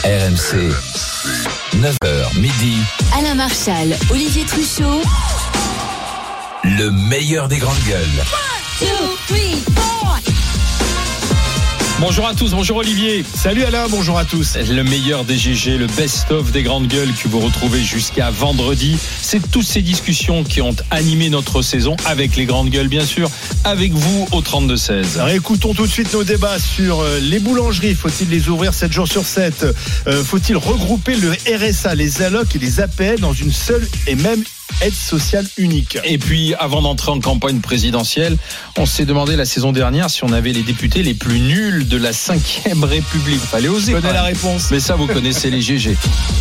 RMC, 9h midi. Alain Marchal, Olivier Truchot. Le meilleur des grandes gueules. 1, 2, 3, 4. Bonjour à tous, bonjour Olivier. Salut Alain, bonjour à tous. Le meilleur des GG, le best-of des grandes gueules que vous retrouvez jusqu'à vendredi. C'est toutes ces discussions qui ont animé notre saison avec les grandes gueules, bien sûr, avec vous au 32-16. Alors écoutons tout de suite nos débats sur les boulangeries. Faut-il les ouvrir 7 jours sur 7 ? Faut-il regrouper le RSA, les allocs et les APL dans une seule et même aide sociale unique? Et puis, avant d'entrer en campagne présidentielle, on s'est demandé la saison dernière si on avait les députés les plus nuls de la 5e République. Fallait oser. Je connais la réponse. Mais ça, vous connaissez les GG.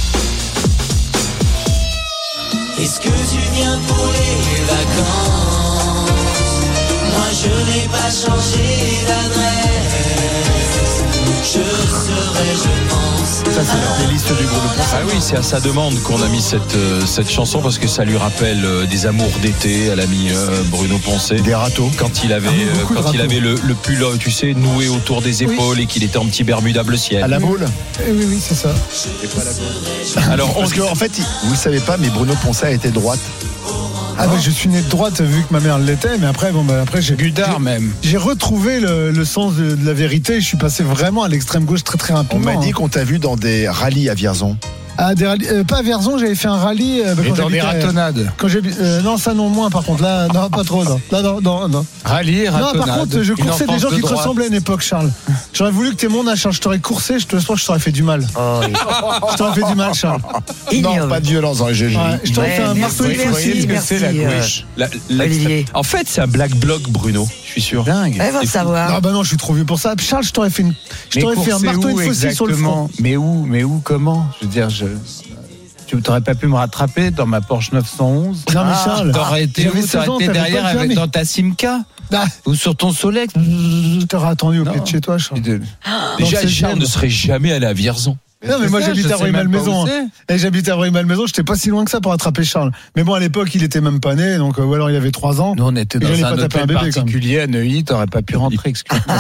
Est-ce que tu viens pour les vacances? Moi je n'ai pas changé d'adresse. Je serai, je pense. Ça c'est la playlist du Bruno Ponce. Ah oui, c'est à sa demande qu'on a mis cette chanson parce que ça lui rappelle des amours d'été à l'ami Bruno Ponce. Des râteaux. Quand il avait, le pull, tu sais, noué autour des épaules et qu'il était en petit Bermuda bleu ciel. À la boule. Oui, c'est ça. Alors, Parce qu'en fait, vous ne savez pas, mais Bruno Ponce était droite. Ah bah, je suis né de droite vu que ma mère l'était, mais après j'ai Gudard même. J'ai retrouvé le sens de la vérité. Je suis passé vraiment à l'extrême gauche très très On rapidement. m'a dit qu'on t'a vu dans des rallyes à Vierzon. Ah, des rallyes, pas à Vierzon, j'avais fait un rallye. Et dans des ratonnades. Non, ça non, moins par contre. Là, non, pas trop. Non. Rallye, ratonnade. Non, par contre, je coursais des gens qui te ressemblaient à une époque, Charles. J'aurais voulu que t'aies mon âge, Charles. Je t'aurais coursé, je t'aurais fait du mal. Oh, oui. Je t'aurais fait du mal, Charles. Non, pas de violence dans les GG. Ouais, je t'aurais fait un marteau merci, fossile. merci, Olivier. En fait, c'est un black bloc, Bruno. Je suis sûr. Elle va savoir. Ah bah non, je suis trop vieux pour ça. Charles, je t'aurais fait un marteau et une faucille sur le front. Mais où, comment? Je veux dire, tu n'aurais pas pu me rattraper dans ma Porsche 911. Non mais Charles, T'aurais été où? T'aurais été derrière dans ta Simca ou sur ton Solex. Je t'aurais attendu au pied de chez toi, Charles. Déjà, Charles ne serait jamais allé à Vierzon. Non mais moi j'habite à Rueil-Malmaison. Et j'habite à Rueil-Malmaison, j'étais pas si loin que ça pour attraper Charles. Mais bon à l'époque il était même pas né, donc ou alors il avait 3 ans. Nous on était dans un hôtel particulier à Neuilly, t'aurais pas pu rentrer, excuse-moi.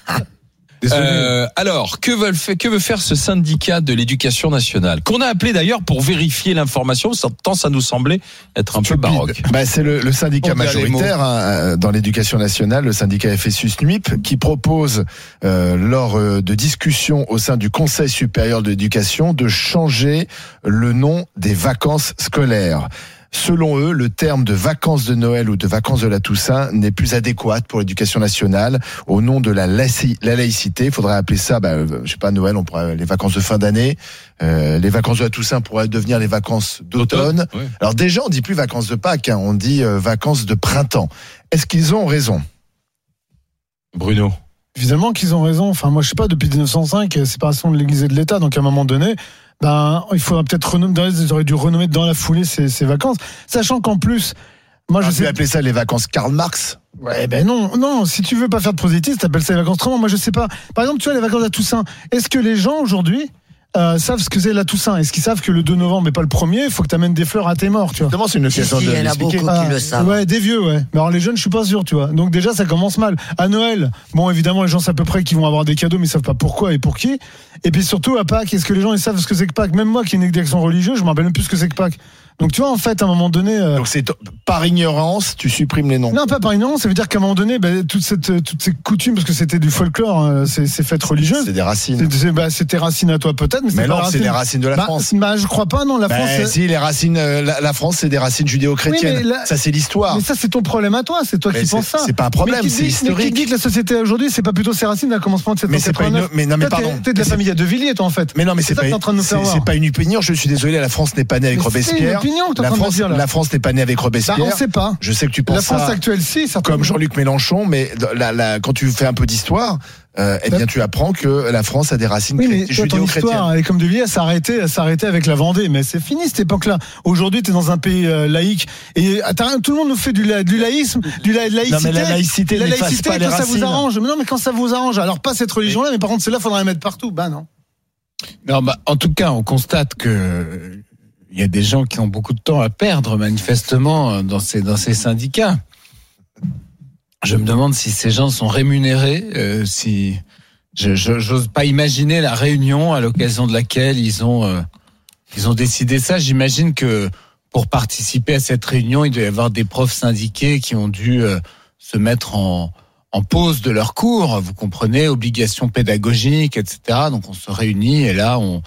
Alors, que veut faire ce syndicat de l'éducation nationale, qu'on a appelé d'ailleurs pour vérifier l'information, tant ça nous semblait être un peu baroque. Bah, c'est le syndicat majoritaire dans l'éducation nationale, le syndicat FSUS-NUIP, qui propose, lors de discussions au sein du Conseil supérieur de l'éducation, de changer le nom des vacances scolaires. Selon eux, le terme de vacances de Noël ou de vacances de la Toussaint n'est plus adéquat pour l'éducation nationale. Au nom de la laïcité, il faudrait appeler ça, je sais pas, Noël, on pourrait les vacances de fin d'année. Les vacances de la Toussaint pourraient devenir les vacances d'automne. Oui. Alors déjà, on dit plus vacances de Pâques, on dit vacances de printemps. Est-ce qu'ils ont raison, Bruno? Évidemment qu'ils ont raison. Enfin, moi, je sais pas, depuis 1905, séparation de l'Église et de l'État, donc à un moment donné, il faudra peut-être ils auraient dû renommer dans la foulée ces vacances, sachant qu'en plus, moi je sais appeler ça les vacances Karl Marx. Ouais, non, si tu veux pas faire de positif, t'appelles ça les vacances autrement. Moi je sais pas. Par exemple, tu vois les vacances de la Toussaint. Est-ce que les gens aujourd'hui savent ce que c'est la Toussaint? Est-ce qu'ils savent que le 2 novembre mais pas le 1er, il faut que t'amènes des fleurs à tes morts, tu vois? Justement, c'est une occasion de il y en a beaucoup qui le savent. Ouais, des vieux, ouais. Mais alors les jeunes, je suis pas sûr, tu vois. Donc déjà, ça commence mal. À Noël, bon, évidemment, les gens savent à peu près qu'ils vont avoir des cadeaux, mais ils savent pas pourquoi et pour qui. Et puis surtout, à Pâques, est-ce que les gens ils savent ce que c'est que Pâques? Même moi, qui ai une éducation religieuse, je me rappelle même plus ce que c'est que Pâques. Donc tu vois, en fait, à un moment donné... Donc c'est par ignorance, tu supprimes les noms. Non, pas par ignorance, ça veut dire qu'à un moment donné, toutes ces coutumes, parce que c'était du folklore, ces fêtes religieuses... C'est des racines. C'est tes racines à toi peut-être, mais non, c'est les racines de la France. Je crois pas, non, la France... Si, les racines, la France, c'est des racines judéo-chrétiennes. Oui, ça, c'est l'histoire. Mais ça, c'est ton problème à toi, c'est toi qui penses ça. C'est pas un problème, c'est historique. Mais qui dit que la société aujourd'hui, c'est pas plutôt ses racines à commencement de cette année? Mais non, mais pardon. T'es de la famille de Villiers, toi, en fait. Mais non, mais c'est pas une opinion, je suis désolé, la France n'est pas née avec Robespierre. La France n'est pas née avec Robespierre. On sait pas. Je sais que tu penses la France actuelle, si, comme Jean-Luc Mélenchon, mais quand tu fais un peu d'histoire, bien tu apprends que la France a des racines judéo-chrétiennes. Ton histoire, et comme de Villiers, ça a arrêté avec la Vendée, mais c'est fini cette époque-là. Aujourd'hui, t'es dans un pays laïque et tout le monde nous fait du laïsme, de la laïcité. Non, mais la laïcité n'efface pas les quand racines. Ça vous arrange. Mais non, mais quand ça vous arrange, alors pas cette religion-là, mais par contre, celle-là, faudrait la mettre partout. Non. Non, en tout cas, on constate que il y a des gens qui ont beaucoup de temps à perdre, manifestement, dans ces syndicats. Je me demande si ces gens sont rémunérés, si j'ose pas imaginer la réunion à l'occasion de laquelle ils ont décidé ça. J'imagine que pour participer à cette réunion, il doit y avoir des profs syndiqués qui ont dû se mettre en pause de leur cours. Vous comprenez, obligation pédagogique, etc. Donc on se réunit et là on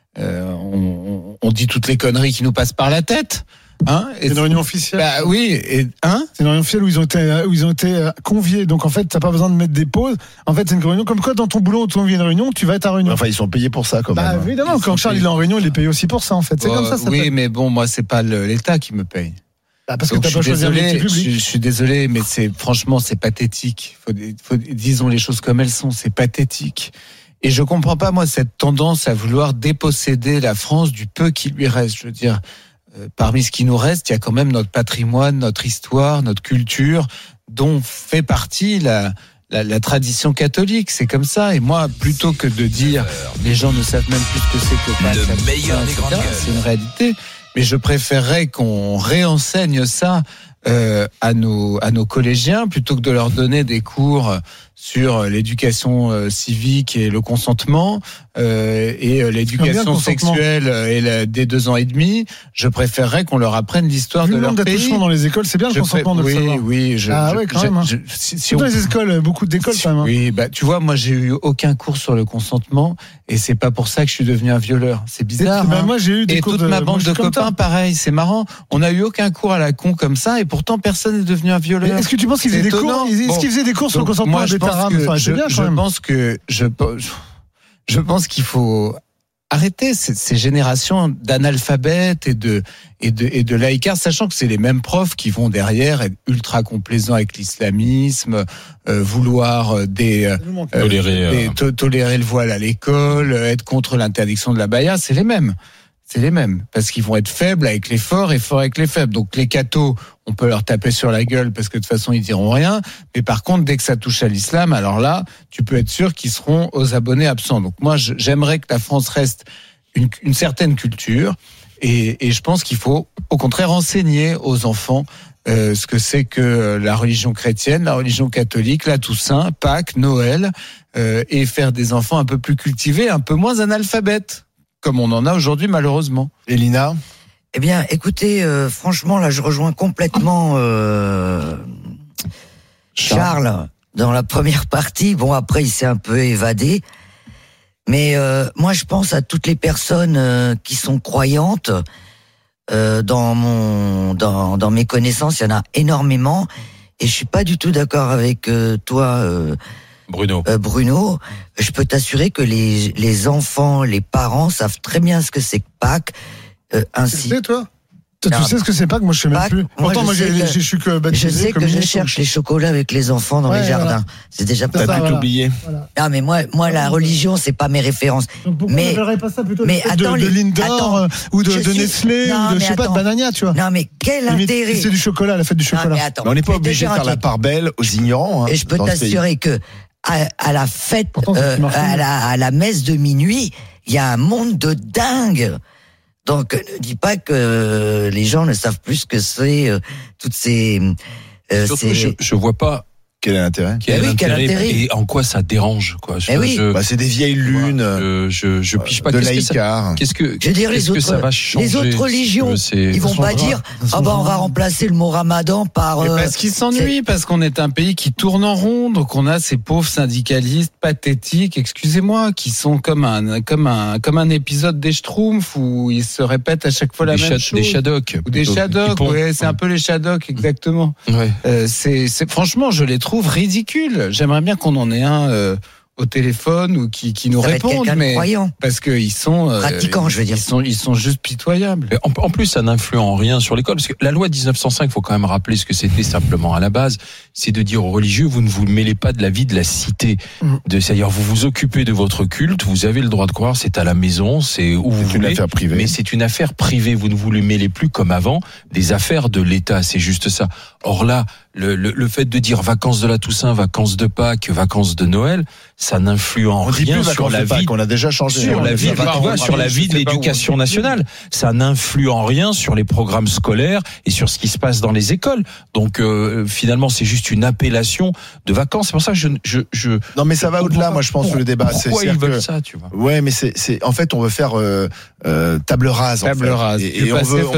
dit toutes les conneries qui nous passent par la tête. C'est une réunion officielle. Bah oui, c'est une réunion officielle où ils ont été conviés. Donc en fait, t'as pas besoin de mettre des pauses. En fait, c'est une réunion comme quoi dans ton boulot, on te convie une réunion, tu vas être à réunion. Enfin, ils sont payés pour ça quand même. Évidemment, quand Charles il est en réunion, il est payé aussi pour ça en fait. C'est comme ça. Oui, mais bon, moi c'est pas l'État qui me paye. Parce que t'as pas choisi un métier public. Je suis désolé, mais franchement, c'est pathétique. Disons les choses comme elles sont. C'est pathétique. Et je comprends pas moi cette tendance à vouloir déposséder la France du peu qui lui reste. Je veux dire. Parmi ce qui nous reste, il y a quand même notre patrimoine, notre histoire, notre culture, dont fait partie la tradition catholique. C'est comme ça. Et moi, plutôt que de dire les gens ne savent même plus ce que c'est que Pâques, le meilleur des grandes gueules, c'est une réalité. Mais je préférerais qu'on réenseigne ça à nos collégiens plutôt que de leur donner des cours sur l'éducation civique et le consentement et l'éducation sexuelle dès 2 ans et demi. Je préférerais qu'on leur apprenne l'histoire de leur pays. D'attachement dans les écoles, c'est bien le consentement de le savoir. Oui, quand même. Dans les écoles, beaucoup d'écoles quand même. Oui, tu vois, moi j'ai eu aucun cours sur le consentement et c'est pas pour ça que je suis devenu un violeur. C'est bizarre. Moi j'ai eu des cours toute ma bande de copains, pareil. C'est marrant. On a eu aucun cours à la con comme ça et pourtant personne n'est devenu un violeur. Est-ce que tu penses qu'ils faisaient des cours sur le consentement? Je pense qu'il faut arrêter ces générations d'analphabètes et de laïcards, sachant que c'est les mêmes profs qui vont derrière être ultra complaisants avec l'islamisme, vouloir tolérer le voile à l'école, être contre l'interdiction de la baya, c'est les mêmes. C'est les mêmes, parce qu'ils vont être faibles avec les forts et forts avec les faibles. Donc les cathos, on peut leur taper sur la gueule parce que de toute façon ils diront rien. Mais par contre, dès que ça touche à l'islam, alors là, tu peux être sûr qu'ils seront aux abonnés absents. Donc moi, j'aimerais que la France reste une certaine culture et je pense qu'il faut au contraire enseigner aux enfants ce que c'est que la religion chrétienne, la religion catholique, la Toussaint, Pâques, Noël, et faire des enfants un peu plus cultivés, un peu moins analphabètes. Comme on en a aujourd'hui, malheureusement. Elina ? Eh bien, écoutez, franchement, là, je rejoins complètement Charles dans la première partie. Bon, après, il s'est un peu évadé. Mais moi, je pense à toutes les personnes qui sont croyantes. Dans mes connaissances, il y en a énormément. Et je suis pas du tout d'accord avec toi, Bruno, je peux t'assurer que les enfants, les parents savent très bien ce que c'est que Pâques. Ainsi. Tu sais, toi ? Tu sais ce que c'est Pâques ? Moi, je sais même plus. Pourtant, moi, je suis que baptisé. Je sais que je cherche les chocolats avec les enfants dans les jardins. Voilà. C'est déjà pas ça. T'as tout oublié. Voilà. Non, mais moi, la religion, c'est pas mes références. Donc pourquoi on ne verrait pas ça plutôt de Lindor ou de Nestlé ou de, je sais pas, de Banania, tu vois ? Non, mais quel intérêt ? C'est du chocolat, la fête du chocolat. Mais on n'est pas obligé de faire la part belle aux ignorants. Et je peux t'assurer que à la fête, à la messe de minuit, il y a un monde de dingue. Donc, ne dis pas que les gens ne savent plus ce que c'est toutes ces. Je vois pas. Quel est l'intérêt ? Quel intérêt et en quoi ça dérange, quoi. C'est des vieilles lunes. Je pige pas. De laïcars. Je veux dire, les autres religions, ils vont pas dire, on va remplacer le mot Ramadan par. Parce qu'ils s'ennuient, parce qu'on est un pays qui tourne en rond, donc on a ces pauvres syndicalistes pathétiques, excusez-moi, qui sont comme un épisode des Schtroumpfs où ils se répètent à chaque fois la même chose. Des Shadocks. Ou des Shadocks, ouais, c'est un peu les Shadocks, exactement. Ouais. Franchement, je les trouve ridicule. J'aimerais bien qu'on en ait un au téléphone ou qui nous répondent, mais parce que ils sont pratiquants, je veux dire. Ils sont juste pitoyables. En plus, ça n'influe en rien sur l'école, parce que la loi 1905, faut quand même rappeler ce que c'était simplement à la base, c'est de dire aux religieux, vous ne vous mêlez pas de la vie de la cité. C'est-à-dire, vous vous occupez de votre culte, vous avez le droit de croire, c'est à la maison, c'est où vous voulez. C'est une affaire privée. Mais c'est une affaire privée. Vous ne vous les mêlez plus comme avant des affaires de l'État. C'est juste ça. Or là, le fait de dire vacances de la Toussaint, vacances de Pâques, vacances de Noël, ça n'influe en rien sur la vie. On a déjà changé. Sur la vie, sur la vie de l'éducation nationale. Ça n'influe en rien sur les programmes scolaires et sur ce qui se passe dans les écoles. Donc, finalement, c'est juste une appellation de vacances. C'est pour ça que je non, mais ça va au-delà, moi, je pense, le débat. Pourquoi ils veulent ça, tu vois? Ouais, mais en fait, on veut faire, table rase. Table rase. Et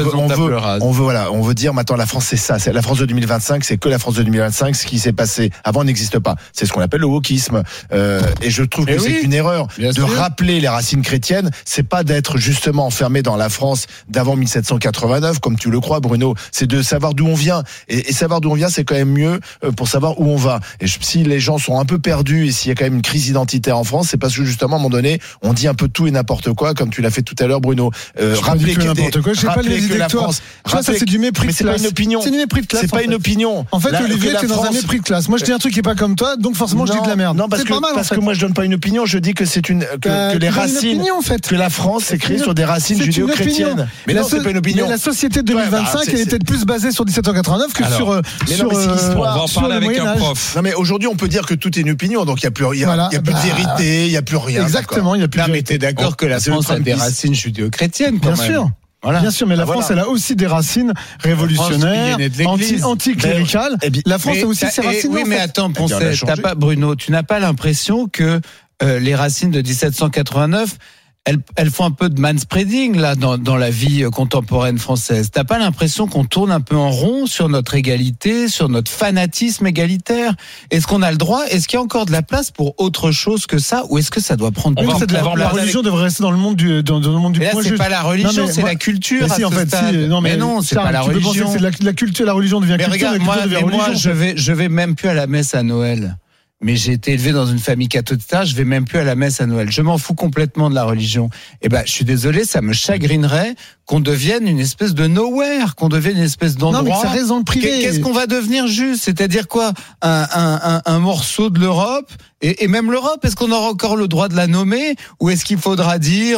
on veut dire, maintenant, la France, c'est ça. C'est la France de 2025, c'est que la France de 2025. Ce qui s'est passé avant n'existe pas. C'est ce qu'on appelle le wokisme. Et je trouve que c'est une erreur de rappeler les racines chrétiennes. C'est pas d'être justement enfermé dans la France d'avant 1789, comme tu le crois, Bruno. C'est de savoir d'où on vient. Et savoir d'où on vient, c'est quand même mieux pour savoir où on va. Et si les gens sont un peu perdus et s'il y a quand même une crise identitaire en France, c'est parce que justement, à un moment donné, on dit un peu tout et n'importe quoi, comme tu l'as fait tout à l'heure, Bruno. Rappeler que n'importe quoi. Je sais pas les idées que toi. Ça, c'est du mépris de classe. C'est pas une opinion. C'est du mépris de classe. C'est pas une opinion. En fait, Olivier, t'es dans un mépris de classe. Moi, je dis un truc qui est pas comme toi, donc forcément, je dis de la merde. Non, parce que moi, je donne pas une opinion. Je dis que c'est que les racines, que la France s'est créée sur des racines judéo-chrétiennes. Mais non, c'est pas une opinion. Mais la société de 2025, elle est peut-être plus basée sur 1789 que sur on va en parler avec un prof. Non, mais aujourd'hui, on peut dire que tout est une opinion, donc il y a plus de vérité, il y a plus rien. Exactement, il y a plus de vérité. Mais t'es d'accord que la France a des racines judéo-chrétiennes, quand même. Bien sûr. Voilà. Bien sûr, mais la France, elle a aussi des racines révolutionnaires, anti-cléricales. La France a aussi ses racines. Oui, mais attends, Bruno, tu n'as pas l'impression que les racines de 1789, elles font un peu de manspreading là dans la vie contemporaine française. T'as pas l'impression qu'on tourne un peu en rond sur notre égalité, sur notre fanatisme égalitaire? Est-ce qu'on a le droit? Est-ce qu'il y a encore de la place pour autre chose que ça, ou est-ce que ça doit prendre plus de place? La religion devrait rester dans le monde du point juste. C'est pas la religion, c'est la culture. Mais si, en fait, mais non, c'est pas la religion. C'est la culture, la religion devient culture. Regarde, moi, je vais même plus à la messe à Noël. Mais j'ai été élevé dans une famille catholique, je vais même plus à la messe à Noël. Je m'en fous complètement de la religion. Eh ben, je suis désolé, ça me chagrinerait qu'on devienne une espèce de nowhere, qu'on devienne une espèce d'endroit. Non, mais c'est raison de privé. Qu'est-ce qu'on va devenir juste? C'est-à-dire quoi? Un morceau de l'Europe? Et même l'Europe, est-ce qu'on aura encore le droit de la nommer? Ou est-ce qu'il faudra dire,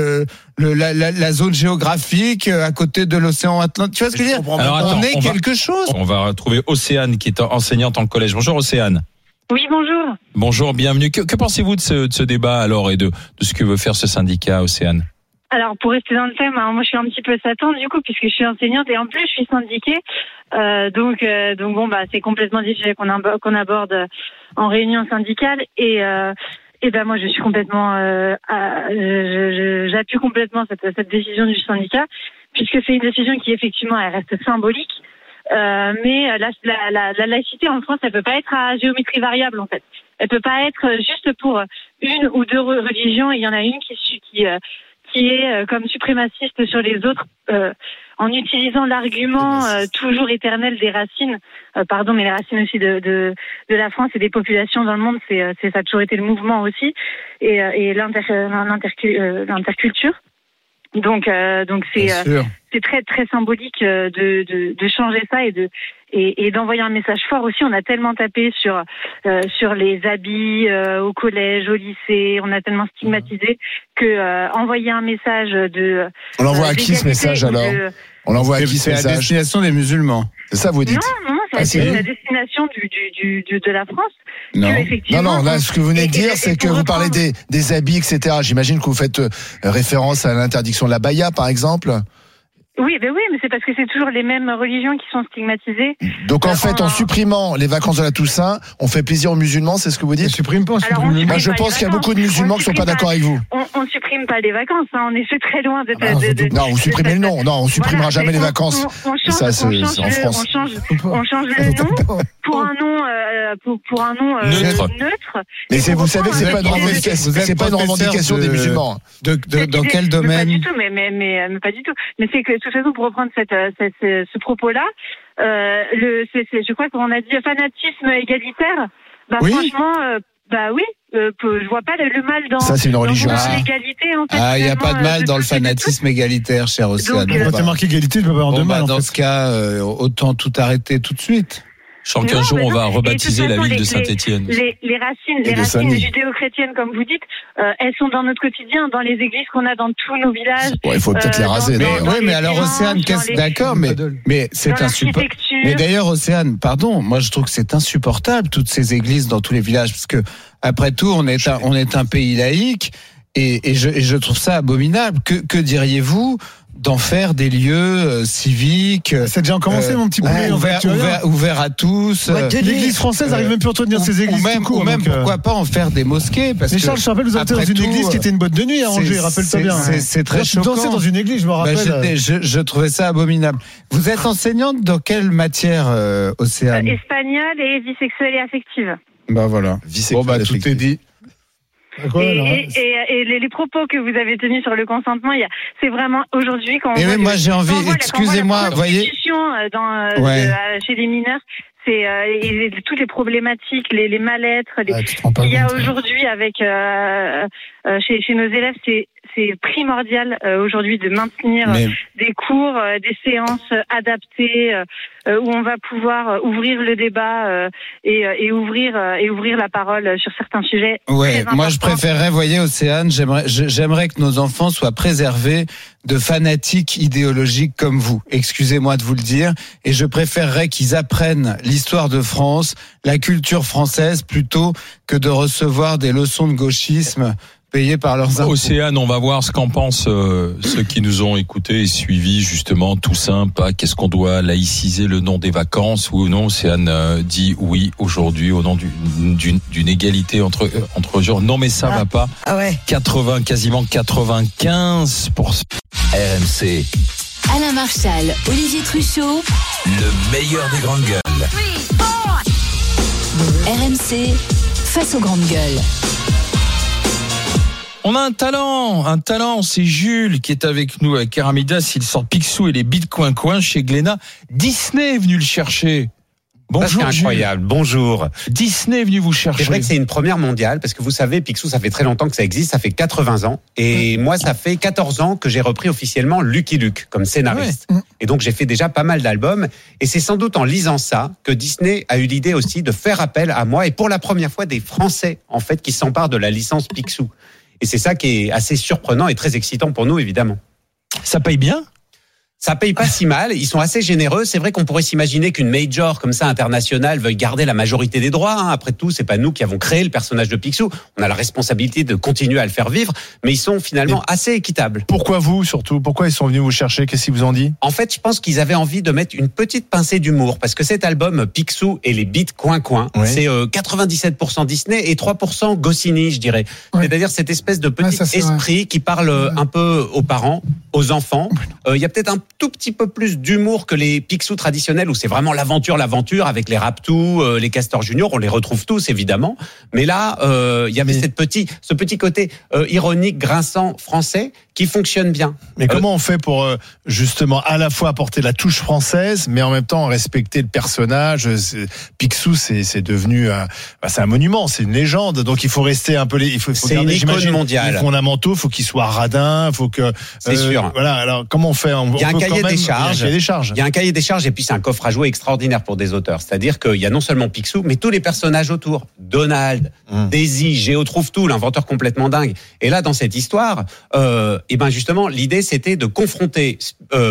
la zone géographique à côté de l'océan Atlantique? Tu vois ce que je veux dire? On est quelque chose. On va retrouver Océane, qui est enseignante en collège. Bonjour, Océane. Oui, bonjour. Bonjour, bienvenue. Que pensez-vous de ce débat alors et de ce que veut faire ce syndicat, Océane? Alors, pour rester dans le thème, moi je suis un petit peu Satan du coup, puisque je suis enseignante et en plus je suis syndiquée. Donc bon, c'est complètement différent qu'on aborde en réunion syndicale et moi je suis complètement, j'appuie complètement cette décision du syndicat, puisque c'est une décision qui effectivement elle reste symbolique. Mais la laïcité en France, elle peut pas être à géométrie variable en fait. Elle peut pas être juste pour une ou deux religions. Il y en a une qui est comme suprémaciste sur les autres, en utilisant l'argument toujours éternel des racines. Mais les racines aussi de la France et des populations dans le monde, ça a toujours été le mouvement aussi et l'interculture. Donc c'est très très symbolique de changer ça et d'envoyer un message fort aussi. On a tellement tapé sur les habits au collège, au lycée, on a tellement stigmatisé que envoyer un message de. On l'envoie à qui ce message alors? On l'envoie à qui ce message? C'est à destination des musulmans. C'est ça vous dites? Non, c'est la destination de la France. Non, là, ce que vous venez de dire, c'est que vous parlez des habits, etc. J'imagine que vous faites référence à l'interdiction de la baya, par exemple. Oui, mais c'est parce que c'est toujours les mêmes religions qui sont stigmatisées. Donc en fait, en supprimant les vacances de la Toussaint, on fait plaisir aux musulmans, c'est ce que vous dites? On supprime pas. Moi, je pense qu'il y a beaucoup de musulmans qui sont pas d'accord avec vous. On supprime pas les vacances, on est très loin de. Non, vous supprimez le nom. Non, on supprimera jamais les vacances. On change le nom pour un nom neutre. Mais vous savez que c'est pas une revendication des musulmans. Dans quel domaine? Pas du tout, mais pas du tout. Mais c'est que de toute façon, pour reprendre ce propos-là, je crois qu'on a dit fanatisme égalitaire. Oui. Franchement, oui. Je vois pas le mal dans. Ça, c'est une religion. L'égalité, en fait. Il n'y a pas de mal dans le fanatisme égalitaire, cher Océane. Quand t'es marqué égalité, tu peux pas avoir de mal. Dans ce cas, autant tout arrêter tout de suite. Je sens qu'un Non, jour, mais on non. va Et de rebaptiser toute la façon, ville de Saint-Étienne. Les racines judéo-chrétiennes, comme vous dites, elles sont dans notre quotidien, dans les églises qu'on a dans tous nos villages. Bon, il faut peut-être les raser. Mais alors Océane, d'accord, mais c'est insupportable. Mais d'ailleurs Océane, pardon, moi je trouve que c'est insupportable toutes ces églises dans tous les villages, parce que après tout on est un pays laïque et je trouve ça abominable. Que diriez-vous d'en faire des lieux civiques? C'est déjà commencé, mon petit poulet. Ouvert à tous. L'Église française n'arrive même plus à entretenir ses églises. Ou même pourquoi pas en faire des mosquées, parce mais Charles, je te rappelle, vous êtes dans une église qui était une boîte de nuit à Angers, rappelle-toi bien. C'est très choquant. Je dansais dans une église, je me rappelle. Je trouvais ça abominable. Vous êtes enseignante dans quelle matière, Océane? Espagnole et vie sexuelle et affective. Bah voilà. Tout est dit. Et les propos que vous avez tenus sur le consentement, c'est vraiment aujourd'hui quand on voit moi j'ai envie, excusez-moi, la voyez, chez les mineurs, c'est toutes les problématiques, les mal-être, qu'il y a aujourd'hui avec chez nos élèves, c'est primordial aujourd'hui de maintenir des cours, des séances adaptées où on va pouvoir ouvrir le débat et ouvrir la parole sur certains sujets. Ouais, moi je préférerais, voyez Océane, j'aimerais que nos enfants soient préservés de fanatiques idéologiques comme vous. Excusez-moi de vous le dire, et je préférerais qu'ils apprennent l'histoire de France, la culture française, plutôt que de recevoir des leçons de gauchisme payés par leurs impôts. Océane, on va voir ce qu'en pensent ceux qui nous ont écoutés et suivis, justement, tout simple. Qu'est-ce qu'on doit laïciser le nom des vacances, oui ou non? Océane dit oui aujourd'hui au nom d'une égalité entre genres. Non, mais ça va pas. Ah ouais. Quasiment 95%. RMC. Alain Marchal, Olivier Truchot. Le meilleur des grandes gueules. RMC, face aux grandes gueules. On a un talent, c'est Jules qui est avec nous avec Keramidas, il sort Picsou et les Beats Coin chez Glénat. Disney est venu le chercher. Bonjour, c'est incroyable. Jules. Bonjour. Disney est venu vous chercher. C'est vrai que c'est une première mondiale parce que vous savez, Picsou, ça fait très longtemps que ça existe, ça fait 80 ans. Et moi, ça fait 14 ans que j'ai repris officiellement Lucky Luke comme scénariste. Ouais. Et donc, j'ai fait déjà pas mal d'albums. Et c'est sans doute en lisant ça que Disney a eu l'idée aussi de faire appel à moi et pour la première fois des Français, en fait, qui s'emparent de la licence Picsou. Et c'est ça qui est assez surprenant et très excitant pour nous, évidemment. Ça paye bien ? Ça paye pas si mal, ils sont assez généreux. C'est vrai qu'on pourrait s'imaginer qu'une major comme ça internationale veuille garder la majorité des droits. Après tout, c'est pas nous qui avons créé le personnage de Picsou. On a la responsabilité de continuer à le faire vivre, mais ils sont finalement assez équitables. Pourquoi vous, surtout ? Pourquoi ils sont venus vous chercher ? Qu'est-ce qu'ils vous ont dit ? En fait, je pense qu'ils avaient envie de mettre une petite pincée d'humour, parce que cet album Picsou et les Beats Coin, c'est 97% Disney et 3% Goscinny, je dirais. Ouais. C'est-à-dire cette espèce de petit esprit qui parle un peu aux parents, aux enfants. Il y a peut-être un tout petit peu plus d'humour que les Picsou traditionnels où c'est vraiment l'aventure avec les Raptous, les Castors Junior, on les retrouve tous évidemment. Mais là, il y avait ce petit côté ironique, grinçant français qui fonctionne bien. Mais comment on fait pour justement à la fois apporter la touche française, mais en même temps respecter le personnage ? Picsou, c'est devenu c'est un monument, c'est une légende. Donc il faut rester un peu c'est une icône mondiale. Les fondamentaux, faut qu'il soit radin, faut que. C'est sûr. Voilà. Alors comment on fait ? Il y a un cahier des charges. Il y a un cahier des charges et puis c'est un coffre à jouer extraordinaire pour des auteurs. C'est-à-dire qu'il y a non seulement Picsou, mais tous les personnages autour. Donald, Daisy, Géo trouve tout, l'inventeur complètement dingue. Et là, dans cette histoire, et ben justement, l'idée c'était de confronter,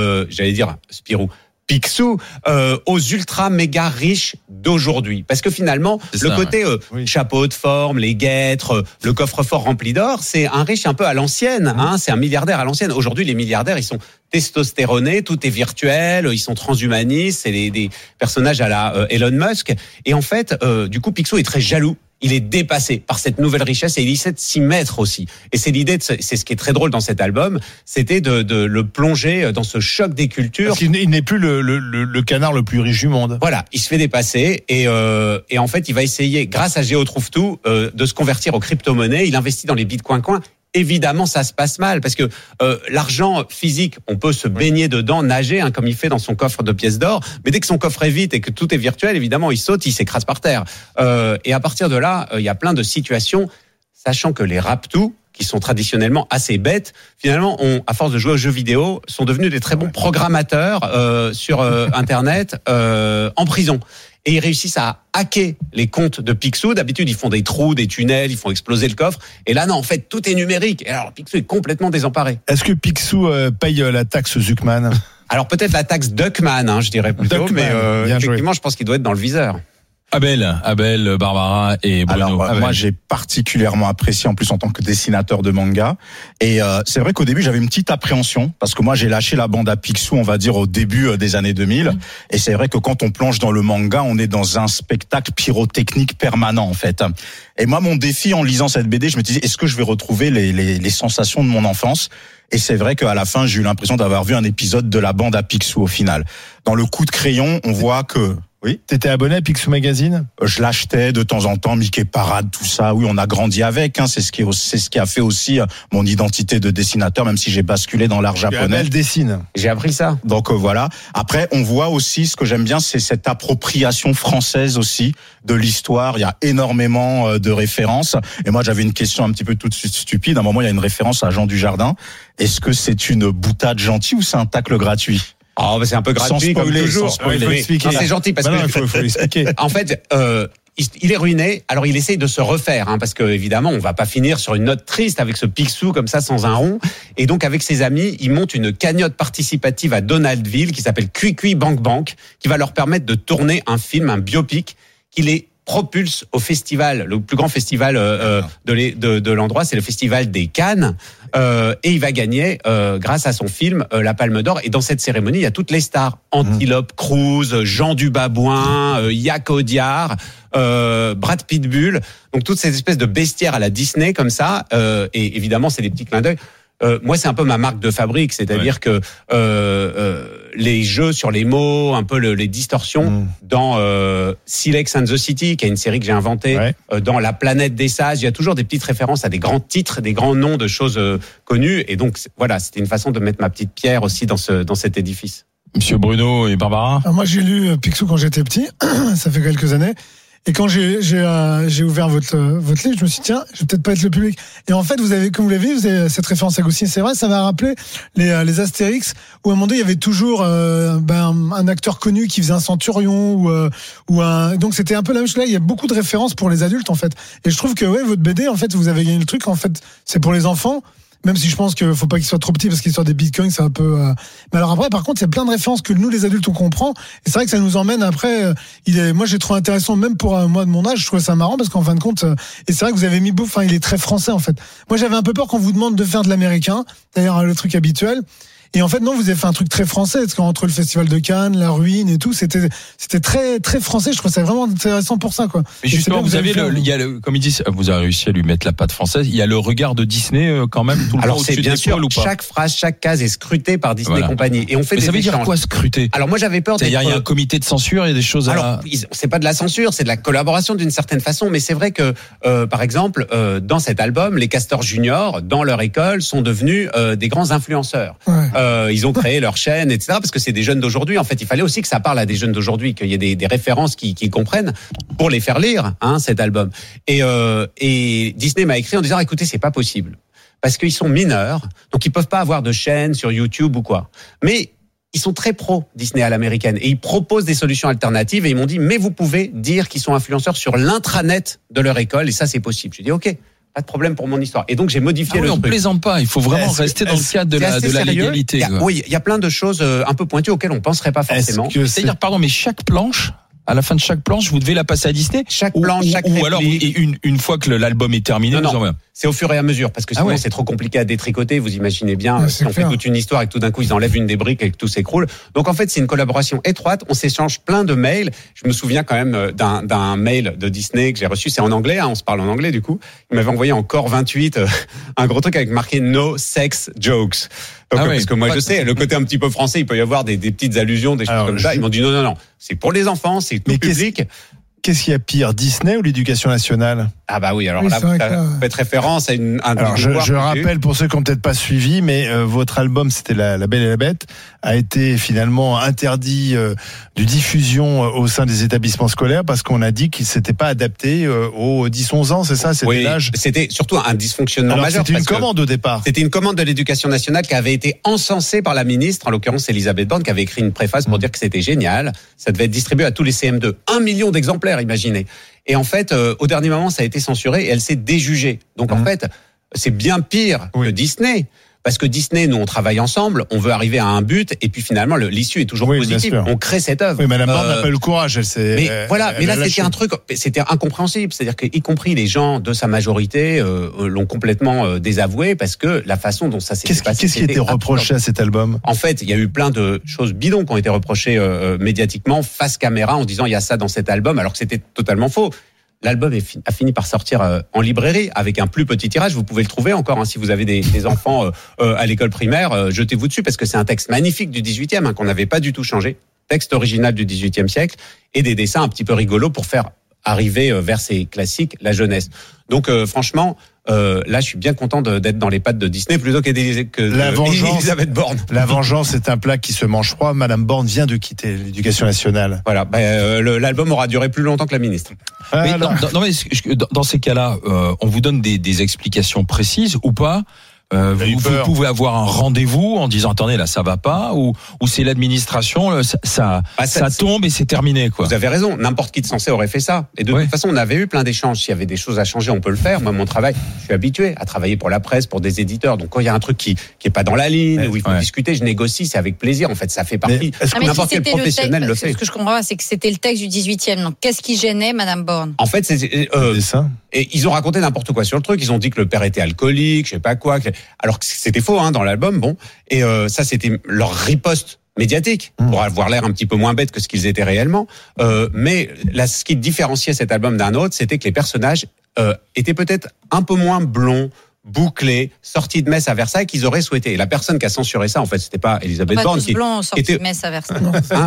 Spirou, Picsou aux ultra méga riches d'aujourd'hui, parce que finalement côté chapeau de forme, les guêtres, le coffre-fort rempli d'or, c'est un riche un peu à l'ancienne, c'est un milliardaire à l'ancienne. Aujourd'hui, les milliardaires, ils sont testostéronés, tout est virtuel, ils sont transhumanistes, c'est des personnages à la Elon Musk. Et en fait, du coup, Picsou est très jaloux. Il est dépassé par cette nouvelle richesse et il essaie de s'y mettre aussi. Et c'est l'idée, c'est ce qui est très drôle dans cet album, c'était de le plonger dans ce choc des cultures. Parce qu'il n'est plus le canard le plus riche du monde. Voilà, il se fait dépasser et en fait, il va essayer, grâce à Géo trouve tout, de se convertir aux crypto-monnaies. Il investit dans les Beats Coin. Évidemment, ça se passe mal parce que l'argent physique, on peut se baigner dedans, nager, comme il fait dans son coffre de pièces d'or. Mais dès que son coffre est vide et que tout est virtuel, évidemment, il saute, il s'écrase par terre. Et à partir de là, il y a plein de situations, sachant que les Raptous, qui sont traditionnellement assez bêtes, finalement, à force de jouer aux jeux vidéo, sont devenus des très bons programmateurs sur Internet en prison. et ils réussissent à hacker les comptes de Picsou. D'habitude, ils font des trous, des tunnels, ils font exploser le coffre. Et là, non, en fait, tout est numérique. Et alors, Picsou est complètement désemparé. Est-ce que Picsou paye la taxe Zuckman ? Alors, peut-être la taxe Duckman, je dirais plutôt, Duckman, mais effectivement, je pense qu'il doit être dans le viseur. Abel, Barbara et Bruno. Alors, moi, j'ai particulièrement apprécié, en plus, en tant que dessinateur de manga. Et c'est vrai qu'au début, j'avais une petite appréhension, parce que moi, j'ai lâché la bande à Picsou, on va dire, au début des années 2000. Et c'est vrai que quand on plonge dans le manga, on est dans un spectacle pyrotechnique permanent, en fait. Et moi, mon défi, en lisant cette BD, je me disais, est-ce que je vais retrouver les sensations de mon enfance ? Et c'est vrai qu'à la fin, j'ai eu l'impression d'avoir vu un épisode de la bande à Picsou, au final. Dans le coup de crayon, on voit que... Oui. T'étais abonné à Picsou Magazine ? Je l'achetais de temps en temps, Mickey Parade, tout ça. Oui, on a grandi avec. C'est ce qui a fait aussi mon identité de dessinateur, même si j'ai basculé dans l'art japonais. Abel dessine. J'ai appris ça. Donc voilà. Après, on voit aussi, ce que j'aime bien, c'est cette appropriation française aussi de l'histoire. Il y a énormément de références. Et moi, j'avais une question un petit peu toute stupide. À un moment, il y a une référence à Jean Dujardin. Est-ce que c'est une boutade gentille ou c'est un tacle gratuit ? Oh, c'est un peu gratuit, comme toujours. Sans spoiler. Non, c'est gentil parce que faut l'expliquer. En fait, il est ruiné. Alors, il essaye de se refaire, parce que évidemment, on va pas finir sur une note triste avec ce Picsou comme ça sans un rond. Et donc, avec ses amis, il monte une cagnotte participative à Donaldville qui s'appelle Cui Cui Bank Bank, qui va leur permettre de tourner un film, un biopic, qui les propulse au festival, le plus grand festival de l'endroit, c'est le festival des Cannes. Et il va gagner, grâce à son film, la Palme d'Or. Et dans cette cérémonie, il y a toutes les stars. Antilope Cruz, Jean Dubabouin, Yac Audiard, Brad Pitbull. Donc toutes ces espèces de bestiaires à la Disney comme ça. Et évidemment, c'est des petits clins d'œil. Moi, c'est un peu ma marque de fabrique, c'est-à-dire que les jeux sur les mots, un peu les distorsions dans Silex and the City, qui est une série que j'ai inventée, dans La Planète des Sages, il y a toujours des petites références à des grands titres, des grands noms de choses connues. Et donc, voilà, c'était une façon de mettre ma petite pierre aussi dans cet édifice. Monsieur Bruno et Barbara. Alors moi, j'ai lu Picsou quand j'étais petit, ça fait quelques années. Et quand j'ai ouvert votre livre, je me suis dit, tiens, je vais peut-être pas être le public. Et en fait, comme vous l'avez vu, vous avez cette référence à Goscinny. C'est vrai, ça m'a rappelé les Astérix, où à un moment donné, il y avait toujours un acteur connu qui faisait un centurion donc c'était un peu la même chose. Là, il y a beaucoup de références pour les adultes, en fait. Et je trouve que votre BD, en fait, vous avez gagné le truc. En fait, c'est pour les enfants. Même si je pense qu'il faut pas qu'il soit trop petit parce qu'il sort des bitcoins, c'est un peu. Mais alors après, par contre, il y a plein de références que nous, les adultes, on comprend. Et c'est vrai que ça nous emmène après. Moi, j'ai trouvé intéressant, même pour moi de mon âge, je trouvais ça marrant parce qu'en fin de compte, et c'est vrai que vous avez mis il est très français en fait. Moi, j'avais un peu peur qu'on vous demande de faire de l'américain, d'ailleurs le truc habituel. Et en fait, non, vous avez fait un truc très français, parce qu'entre le festival de Cannes, la ruine et tout, c'était très, très français. Je trouve ça vraiment intéressant pour ça, quoi. Mais justement, vous avez comme ils disent, vous avez réussi à lui mettre la patte française. Il y a le regard de Disney, quand même, tout le temps. Alors, c'est bien sûr, chaque phrase, chaque case est scrutée par Disney Compagnie. Et on fait des ça veut échanges. dire quoi, scruter? Alors, moi, j'avais peur C'est-à-dire, il y a un comité de censure, il y a des choses Alors, c'est pas de la censure, c'est de la collaboration d'une certaine façon, mais c'est vrai que, par exemple, dans cet album, les Castors Juniors, dans leur école, sont devenus des grands influenceurs. Ouais. Ils ont créé leur chaîne, etc., parce que c'est des jeunes d'aujourd'hui. En fait, il fallait aussi que ça parle à des jeunes d'aujourd'hui, qu'il y ait des références qu'ils comprennent pour les faire lire, cet album. Et Disney m'a écrit en disant, écoutez, c'est pas possible. Parce qu'ils sont mineurs, donc ils peuvent pas avoir de chaîne sur YouTube ou quoi. Mais ils sont très pro Disney à l'américaine et ils proposent des solutions alternatives et ils m'ont dit, mais vous pouvez dire qu'ils sont influenceurs sur l'intranet de leur école et ça, c'est possible. J'ai dit, OK. Pas de problème pour mon histoire. Et donc, j'ai modifié le truc. On plaisante pas. Il faut vraiment rester dans le cadre de la légalité. Oui, il y a plein de choses un peu pointues auxquelles on penserait pas forcément. C'est-à-dire, pardon, mais chaque planche, à la fin de chaque planche, vous devez la passer à Disney? Chaque planche, chaque réplique. Ou alors, une fois que l'album est terminé, non. C'est au fur et à mesure, parce que sinon c'est trop compliqué à détricoter. Vous imaginez bien, si on fait toute une histoire et que tout d'un coup ils enlèvent une des briques et que tout s'écroule. Donc en fait, c'est une collaboration étroite. On s'échange plein de mails. Je me souviens quand même d'un mail de Disney que j'ai reçu. C'est en anglais, on se parle en anglais du coup. Il m'avait envoyé en Core 28 un gros truc avec marqué No Sex Jokes. Donc, parce que moi je sais, le côté un petit peu français, il peut y avoir des petites allusions, des choses comme ça. Ils m'ont dit non, c'est pour les enfants, c'est tout public. Qu'est-ce qu'il y a pire, Disney ou l'éducation nationale? Ah bah oui, alors Oui, là, c'est vous vrai que- faites référence à un Alors, je rappelle pour ceux qui n'ont peut-être pas suivi, mais votre album, c'était la Belle et la Bête, a été finalement interdit de diffusion au sein des établissements scolaires parce qu'on a dit qu'il s'était pas adapté aux 10-11 ans, c'est ça? C'était l'âge. C'était surtout un dysfonctionnement Alors, majeur. c'était une commande au départ. C'était une commande de l'éducation nationale qui avait été encensée par la ministre, en l'occurrence Elisabeth Borne, qui avait écrit une préface pour dire que c'était génial. Ça devait être distribué à tous les CM2. 1 million d'exemplaires, imaginez. Et en fait, au dernier moment, ça a été censuré et elle s'est déjugée. Donc en fait, c'est bien pire que Disney. Parce que Disney, nous, on travaille ensemble, on veut arriver à un but, et puis finalement, l'issue est toujours positive. On crée cette œuvre. Oui, Madame Borne n'a pas eu le courage, elle s'est. Mais voilà, mais là, c'était un truc, c'était incompréhensible. C'est-à-dire qu'y compris les gens de sa majorité l'ont complètement désavoué parce que la façon dont ça s'est passé. Qu'est-ce qui était reproché à cet album? En fait, il y a eu plein de choses bidons qui ont été reprochées médiatiquement, face caméra, en disant il y a ça dans cet album, alors que c'était totalement faux. L'album a fini par sortir en librairie avec un plus petit tirage. Vous pouvez le trouver encore si vous avez des enfants à l'école primaire. Jetez-vous dessus parce que c'est un texte magnifique du 18e qu'on n'avait pas du tout changé. Texte original du 18e siècle et des dessins un petit peu rigolos pour faire arriver vers ces classiques la jeunesse. Donc franchement, là je suis bien content d'être dans les pattes de Disney plutôt que Elisabeth Borne. La vengeance est un plat qui se mange froid. Madame Borne vient de quitter l'éducation nationale. Voilà, l'album aura duré plus longtemps que la ministre. Mais dans ces cas-là, on vous donne des explications précises ou pas? Vous pouvez avoir un rendez-vous en disant attendez là ça va pas ou c'est l'administration ça tombe et c'est terminé quoi. Vous avez raison, n'importe qui de censé aurait fait ça. Et de toute façon on avait eu plein d'échanges. S'il y avait des choses à changer on peut le faire. Moi mon travail, je suis habitué à travailler pour la presse, pour des éditeurs. Donc quand il y a un truc qui est pas dans la ligne où il faut discuter, je négocie, c'est avec plaisir. En fait ça fait partie. N'importe quel professionnel le fait. Ce que je comprends pas c'est que c'était le texte du 18e. Donc qu'est-ce qui gênait Madame Borne? En fait c'est ça. Et ils ont raconté n'importe quoi sur le truc. Ils ont dit que le père était alcoolique, je sais pas quoi. Alors que c'était faux dans l'album, bon. Et ça, c'était leur riposte médiatique pour avoir l'air un petit peu moins bête que ce qu'ils étaient réellement. Mais là, ce qui différenciait cet album d'un autre, c'était que les personnages étaient peut-être un peu moins blonds, bouclés, sortis de messe à Versailles qu'ils auraient souhaité. Et la personne qui a censuré ça, en fait, c'était pas Elisabeth Borne qui blonds sortis de messe à Versailles.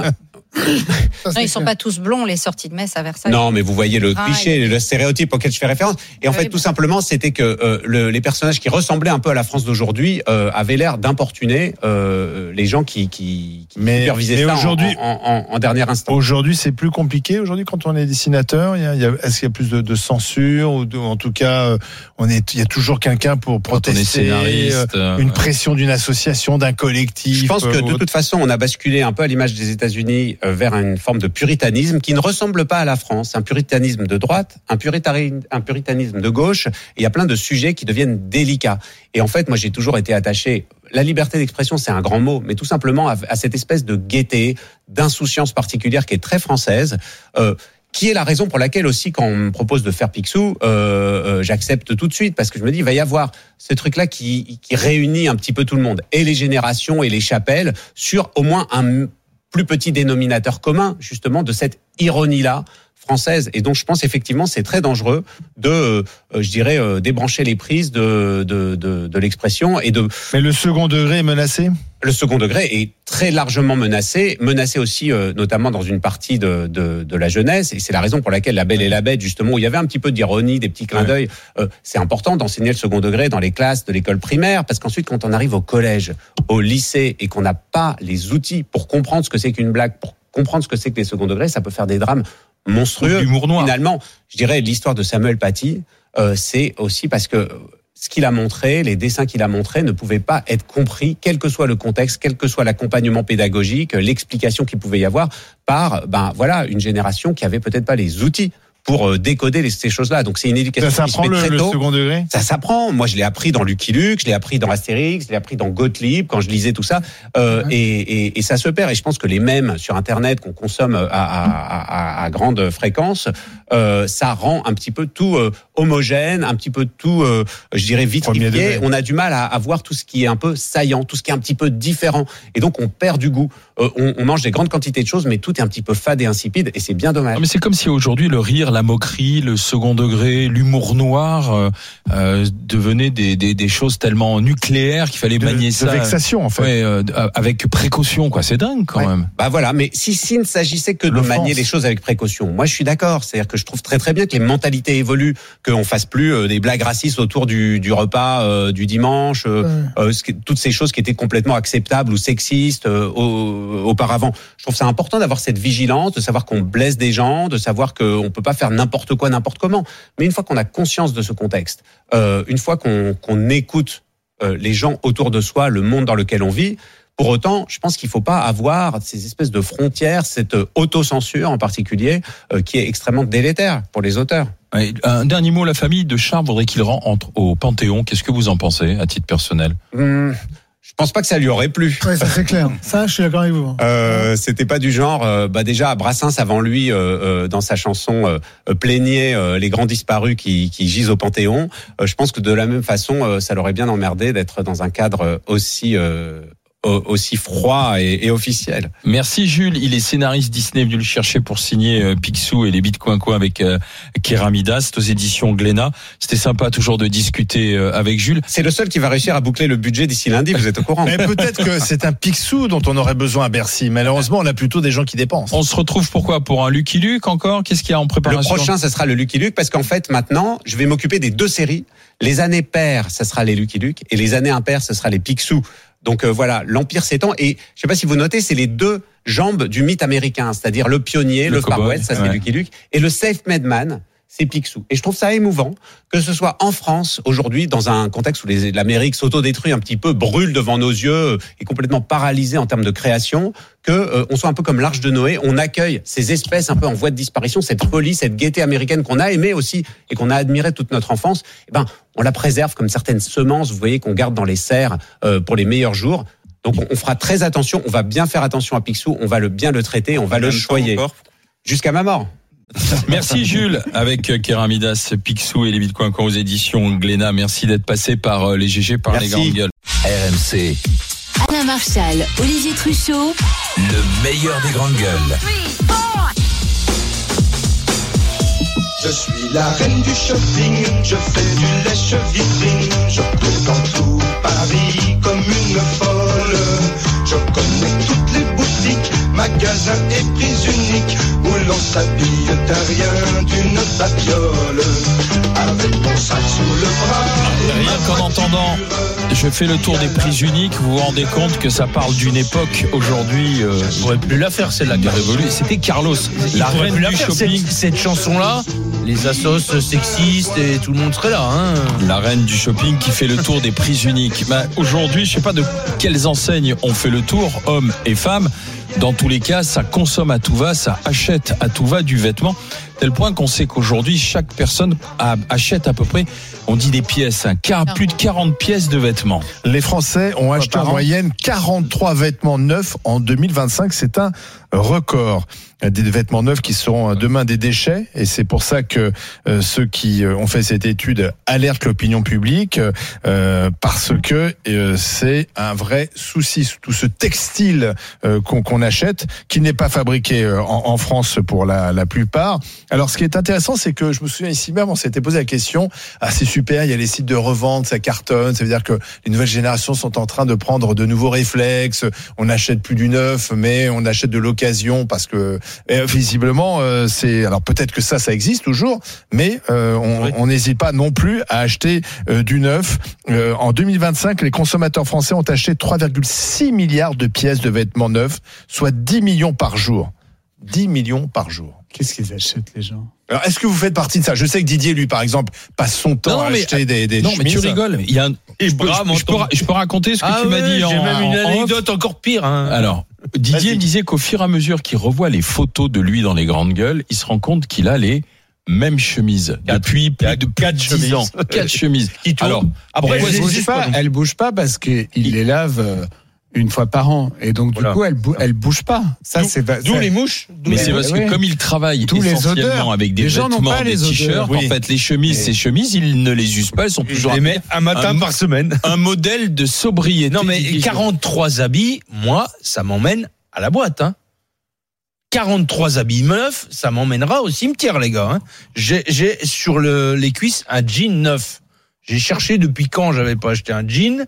Non, ils sont pas tous blonds, les sorties de messe à Versailles. Non, mais vous voyez le cliché, le stéréotype auquel je fais référence. Et en fait, tout simplement, c'était que les personnages qui ressemblaient un peu à la France d'aujourd'hui avaient l'air d'importuner les gens qui supervisaient ça en dernier instant. Aujourd'hui, c'est plus compliqué. Aujourd'hui, quand on est dessinateur, est-ce qu'il y a plus de censure ou en tout cas, il y a toujours quelqu'un pour protester, une pression d'une association, d'un collectif. Je pense que de toute façon, on a basculé un peu à l'image des États-Unis vers une forme de puritanisme qui ne ressemble pas à la France. Un puritanisme de droite, un puritanisme de gauche. Et il y a plein de sujets qui deviennent délicats. Et en fait, moi, j'ai toujours été attaché. La liberté d'expression, c'est un grand mot, mais tout simplement à cette espèce de gaieté, d'insouciance particulière qui est très française. Qui est la raison pour laquelle aussi, quand on me propose de faire Picsou, j'accepte tout de suite, parce que je me dis, il va y avoir ce truc-là qui réunit un petit peu tout le monde, et les générations et les chapelles, sur au moins un plus petit dénominateur commun, justement, de cette ironie-là française. Et donc, je pense effectivement, c'est très dangereux de, débrancher les prises de l'expression et de. Mais le second degré est menacé. Le second degré est très largement menacé aussi notamment dans une partie de la jeunesse, et c'est la raison pour laquelle La Belle et la Bête, justement, où il y avait un petit peu d'ironie, des petits clins d'œil, c'est important d'enseigner le second degré dans les classes de l'école primaire, parce qu'ensuite quand on arrive au collège, au lycée, et qu'on n'a pas les outils pour comprendre ce que c'est qu'une blague, pour comprendre ce que c'est que les second degrés, ça peut faire des drames monstrueux. L'humour noir. Finalement, je dirais l'histoire de Samuel Paty, c'est aussi parce que ce qu'il a montré, les dessins qu'il a montrés ne pouvaient pas être compris, quel que soit le contexte, quel que soit l'accompagnement pédagogique, l'explication qu'il pouvait y avoir par, une génération qui avait peut-être pas les outils pour décoder ces choses-là. Donc c'est une éducation ça s'apprend qui se fait très le tôt. Second degré. Ça s'apprend. Moi, je l'ai appris dans Lucky Luke, je l'ai appris dans Astérix, je l'ai appris dans Gottlieb quand je lisais tout ça. Et ça se perd. Et je pense que les mèmes sur Internet qu'on consomme à grande fréquence, ça rend un petit peu tout homogène, un petit peu tout, je dirais vitrifié. On a du mal à voir tout ce qui est un peu saillant, tout ce qui est un petit peu différent. Et donc, on perd du goût. On mange des grandes quantités de choses, mais tout est un petit peu fade et insipide, et c'est bien dommage. Mais c'est comme si aujourd'hui le rire, la moquerie, le second degré, l'humour noir devenaient des choses tellement nucléaires qu'il fallait manier ça. De vexation, en fait. Ouais, avec précaution, quoi. C'est dingue, quand même. Bah voilà, mais s'il ne s'agissait que de manier les choses avec précaution, moi je suis d'accord. C'est-à-dire que je trouve très très bien que les mentalités évoluent, qu'on fasse plus des blagues racistes autour du repas du dimanche, toutes ces choses qui étaient complètement acceptables ou sexistes auparavant. Je trouve ça important d'avoir cette vigilance, de savoir qu'on blesse des gens, de savoir qu'on peut pas faire n'importe quoi, n'importe comment. Mais une fois qu'on a conscience de ce contexte, une fois qu'on écoute les gens autour de soi, le monde dans lequel on vit, pour autant, je pense qu'il ne faut pas avoir ces espèces de frontières, cette autocensure en particulier, qui est extrêmement délétère pour les auteurs. Un dernier mot, la famille de Charles voudrait qu'il rentre au Panthéon. Qu'est-ce que vous en pensez, à titre personnel ? Je pense pas que ça lui aurait plu. Ouais, ça c'est clair. Ça, je suis d'accord avec vous. C'était pas du genre. Déjà, Brassens avant lui, dans sa chanson, plaignait les grands disparus qui gisent au Panthéon. Je pense que de la même façon, ça l'aurait bien emmerdé d'être dans un cadre aussi froid et officiel. Merci Jules, il est scénariste Disney, venu le chercher pour signer Picsou et les Beats Coin Coin avec Kéramidas, c'est aux éditions Glénat. C'était sympa toujours de discuter avec Jules. C'est le seul qui va réussir à boucler le budget d'ici lundi, vous êtes au courant. Mais peut-être que c'est un Picsou dont on aurait besoin à Bercy. Malheureusement, on a plutôt des gens qui dépensent. On se retrouve pourquoi ? Pour un Lucky Luke encore ? Qu'est-ce qu'il y a en préparation ? Le prochain, ça sera le Lucky Luke, parce qu'en fait, maintenant, je vais m'occuper des 2 séries. Les années paires, ça sera les Lucky Luke, et les années impaires, ce sera les Picsou. Donc voilà, l'empire s'étend, et je sais pas si vous notez, c'est les 2 jambes du mythe américain, c'est-à-dire le pionnier, le Far West, ça c'est Lucky Luke, et le self-made man, c'est Picsou. Et je trouve ça émouvant que ce soit en France aujourd'hui, dans un contexte où l'Amérique s'autodétruit un petit peu, brûle devant nos yeux, est complètement paralysée en termes de création, que on soit un peu comme l'Arche de Noé, on accueille ces espèces un peu en voie de disparition, cette folie, cette gaieté américaine qu'on a aimée aussi et qu'on a admirée toute notre enfance. Eh ben, on la préserve comme certaines semences, vous voyez, qu'on garde dans les serres pour les meilleurs jours. Donc on fera très attention, on va bien faire attention à Picsou, on va bien le traiter, on va le choyer jusqu'à ma mort. Merci Jules, avec Kéramidas, Picsou et les Beats Coin Coin aux éditions Glénat. Merci d'être passé par les GG, par les grandes gueules. RMC. Alain Marchal, Olivier Truchot. Le meilleur des grandes gueules. Je suis la reine du shopping, je fais du lèche-vitrine, je cours dans tout Paris comme une folle. Je connais toutes les boutiques, magasins et prix uniques, où l'on s'habille derrière d'une babiole, avec mon sac sous le bras. Rien qu'en entendant, je fais le tour des prix uniques, vous vous rendez compte que ça parle d'une époque aujourd'hui. On pourrait plus la faire, celle-là, qui a révolu. C'était Carlos, la reine du shopping. Cette chanson-là, les assos sexistes et tout le monde serait là. Hein. La reine du shopping qui fait le tour des prix uniques. Bah, aujourd'hui, je sais pas de quelles enseignes on fait le tour, hommes et femmes. Dans tous les cas, ça consomme à tout va, ça achète à tout va du vêtement. Tel point qu'on sait qu'aujourd'hui, chaque personne achète à peu près, on dit des pièces, plus de 40 pièces de vêtements. Les Français ont acheté en moyenne 43 vêtements neufs en 2025. C'est un record. Des vêtements neufs qui seront demain des déchets, et c'est pour ça que ceux qui ont fait cette étude alertent l'opinion publique, parce que c'est un vrai souci, tout ce textile qu'on achète, qui n'est pas fabriqué en France pour la plupart. Alors ce qui est intéressant, c'est que je me souviens ici même, on s'était posé la question, c'est super, il y a les sites de revente, ça cartonne, ça veut dire que les nouvelles générations sont en train de prendre de nouveaux réflexes, on n'achète plus du neuf, mais on achète de l'occasion, parce que visiblement, c'est, alors peut-être que ça existe toujours, mais on n'hésite pas non plus à acheter du neuf. En 2025, les consommateurs français ont acheté 3,6 milliards de pièces de vêtements neufs, soit 10 millions par jour. 10 millions par jour. Qu'est-ce qu'ils achètent, les gens ? Alors, est-ce que vous faites partie de ça ? Je sais que Didier, lui, par exemple, passe son temps à acheter des non, chemises. mais tu rigoles. Il y a je peux raconter ce que tu m'as dit. J'ai même une anecdote encore pire. Hein. Alors, Didier disait qu'au fur et à mesure qu'il revoit les photos de lui dans les grandes gueules, il se rend compte qu'il a les mêmes chemises depuis plus de 10 ans. 4 chemises. Alors, après, elle bouge pas parce qu'il les lave une fois par an. Et donc, du coup, elle bouge pas. Ça, D'où les mouches. Mais c'est parce que comme ils travaillent essentiellement avec des vêtements, des t-shirts, en fait, les chemises, ces chemises, ils ne les usent pas, elles sont toujours un matin par semaine. Un modèle de sobriété. Non, mais 43 habits, moi, ça m'emmène à la boîte, 43 habits neufs, ça m'emmènera au cimetière, les gars. J'ai sur les cuisses un jean neuf. J'ai cherché depuis quand j'avais pas acheté un jean.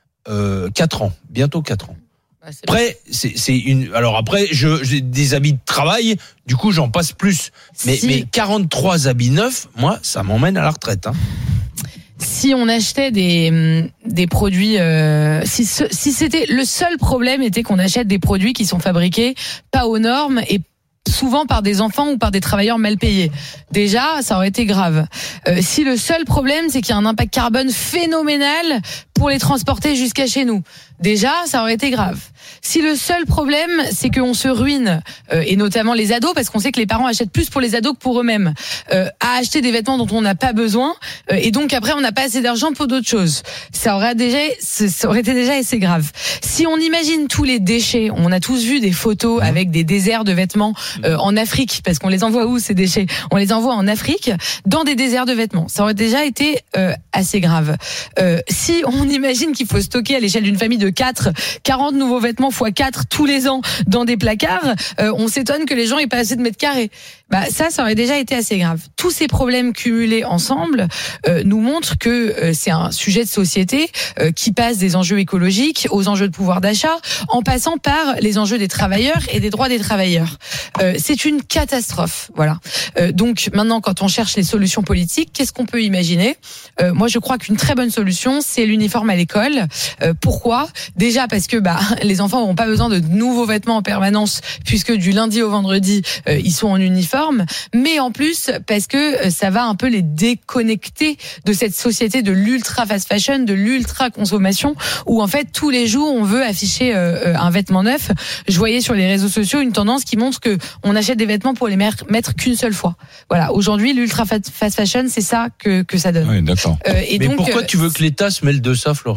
4 ans, bientôt 4 ans. Après, alors après, j'ai des habits de travail, du coup, j'en passe plus. Mais 43 habits neufs, moi, ça m'emmène à la retraite. Si on achetait des produits, si c'était le seul problème était qu'on achète des produits qui sont fabriqués pas aux normes et souvent par des enfants ou par des travailleurs mal payés. Déjà, ça aurait été grave. Si le seul problème, c'est qu'il y a un impact carbone phénoménal pour les transporter jusqu'à chez nous. Déjà, ça aurait été grave. Si le seul problème, c'est qu'on se ruine, et notamment les ados, parce qu'on sait que les parents achètent plus pour les ados que pour eux-mêmes, à acheter des vêtements dont on n'a pas besoin, et donc après on n'a pas assez d'argent pour d'autres choses. Ça aurait été déjà assez grave. Si on imagine tous les déchets, on a tous vu des photos avec des déserts de vêtements en Afrique, parce qu'on les envoie où ces déchets ? On les envoie en Afrique, dans des déserts de vêtements. Ça aurait déjà été assez grave. Si on imagine qu'il faut stocker à l'échelle d'une famille de 40 nouveaux vêtements x 4 tous les ans dans des placards, on s'étonne que les gens aient pas assez de mètres carrés. Ça aurait déjà été assez grave. Tous ces problèmes cumulés ensemble nous montrent que c'est un sujet de société qui passe des enjeux écologiques aux enjeux de pouvoir d'achat, en passant par les enjeux des travailleurs et des droits des travailleurs. C'est une catastrophe, voilà. Donc maintenant, quand on cherche les solutions politiques, qu'est-ce qu'on peut imaginer ? Moi, je crois qu'une très bonne solution, c'est l'uniforme à l'école. Pourquoi ? Déjà parce que les enfants n'auront pas besoin de nouveaux vêtements en permanence, puisque du lundi au vendredi, ils sont en uniforme. Mais en plus, parce que ça va un peu les déconnecter de cette société de l'ultra fast fashion, de l'ultra consommation, où en fait tous les jours on veut afficher un vêtement neuf. Je voyais sur les réseaux sociaux une tendance qui montre que on achète des vêtements pour les mettre qu'une seule fois. Voilà. Aujourd'hui, l'ultra fast fashion, c'est ça que ça donne. Oui, d'accord. Mais donc, pourquoi tu veux que l'État se mêle de ça, Flora ?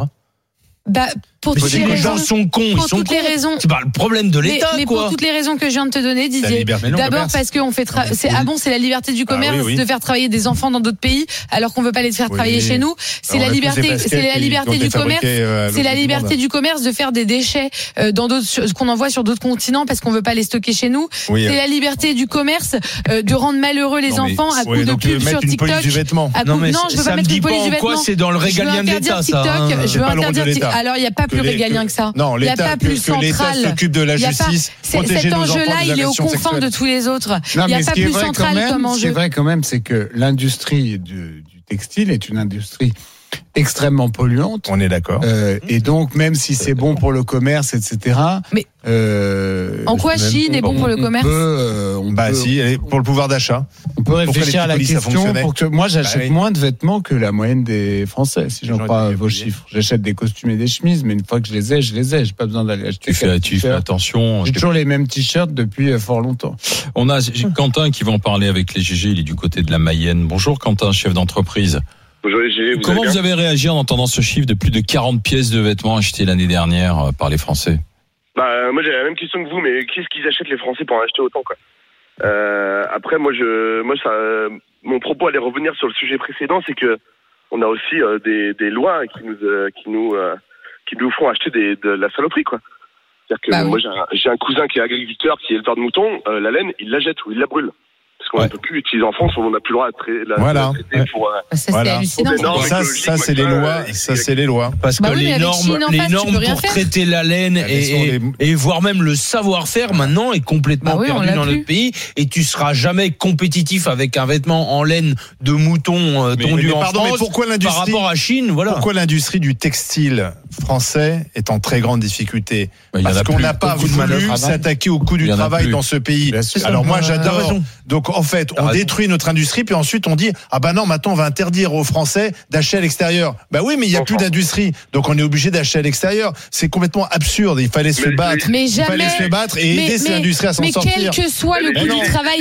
Pour toutes les les raisons, gens sont cons, ils sont toutes les raisons. C'est pas le problème de l'État, mais quoi. pour toutes les raisons que je viens de te donner, Didier. D'abord parce qu'on fait c'est la liberté du commerce de faire travailler des enfants dans d'autres pays alors qu'on veut pas les faire travailler chez nous. C'est la liberté du commerce. C'est la liberté du commerce de faire des déchets dans d'autres qu'on envoie sur d'autres continents parce qu'on veut pas les stocker chez nous. C'est la liberté du commerce de rendre malheureux les enfants à coups de pub sur TikTok. Non, je veux pas mettre une police du vêtement. C'est dans le régalien de l'État, ça. Je veux interdire. Alors il y a pas plus régalien que ça. Non, l'État, il y a pas plus central. S'occupe de la justice. Cet enjeu-là, il est aux confins de tous les autres. Il n'y a pas plus central comme enjeu. Ce qui est vrai quand même, c'est que l'industrie du textile est une industrie extrêmement polluante. On est d'accord. Et donc, même si c'est bon pour le commerce, etc. Mais en quoi Chine est bon pour le commerce ? Si, pour le pouvoir d'achat. On peut réfléchir à la question pour que moi j'achète moins de vêtements que la moyenne des Français, si j'en crois vos chiffres. J'achète des costumes et des chemises, mais une fois que je les ai. J'ai pas besoin d'aller acheter. Tu fais attention. J'ai toujours les mêmes t-shirts depuis fort longtemps. On a Quentin qui va en parler avec les GG. Il est du côté de la Mayenne. Bonjour Quentin, chef d'entreprise. Bonjour les GG. Comment vous avez réagi en entendant ce chiffre de plus de 40 pièces de vêtements achetés l'année dernière par les Français ? Moi j'ai la même question que vous, mais qu'est-ce qu'ils achètent les Français pour en acheter autant, quoi. Après mon propos allait revenir sur le sujet précédent, c'est que on a aussi des lois qui nous font acheter de la saloperie, quoi. C'est-à-dire que moi j'ai un cousin qui est agriculteur, qui est éleveur de moutons, la laine il la jette ou il la brûle. Parce qu'on ne peut plus utiliser en France, on n'a plus le droit de traiter pour. C'est hallucinant. Ça, c'est les lois. Ça, c'est les lois. Parce que les normes pour traiter la laine et voire même le savoir-faire maintenant est complètement perdu dans notre pays. Et tu seras jamais compétitif avec un vêtement en laine de mouton tondu en France par rapport à Chine. Voilà. Pourquoi l'industrie du textile français est en très grande difficulté ? Parce qu'on n'a pas voulu s'attaquer au coût du travail dans ce pays. Alors moi, j'adore. Donc Donc en fait, on détruit notre industrie, puis ensuite on dit ah bah non, maintenant on va interdire aux Français d'acheter à l'extérieur. Bah oui, mais il y a plus d'industrie, donc on est obligé d'acheter à l'extérieur. C'est complètement absurde. Il fallait se battre. Mais jamais. Il fallait se battre et aider cette industrie à s'en sortir. Mais quel que soit le coût du travail,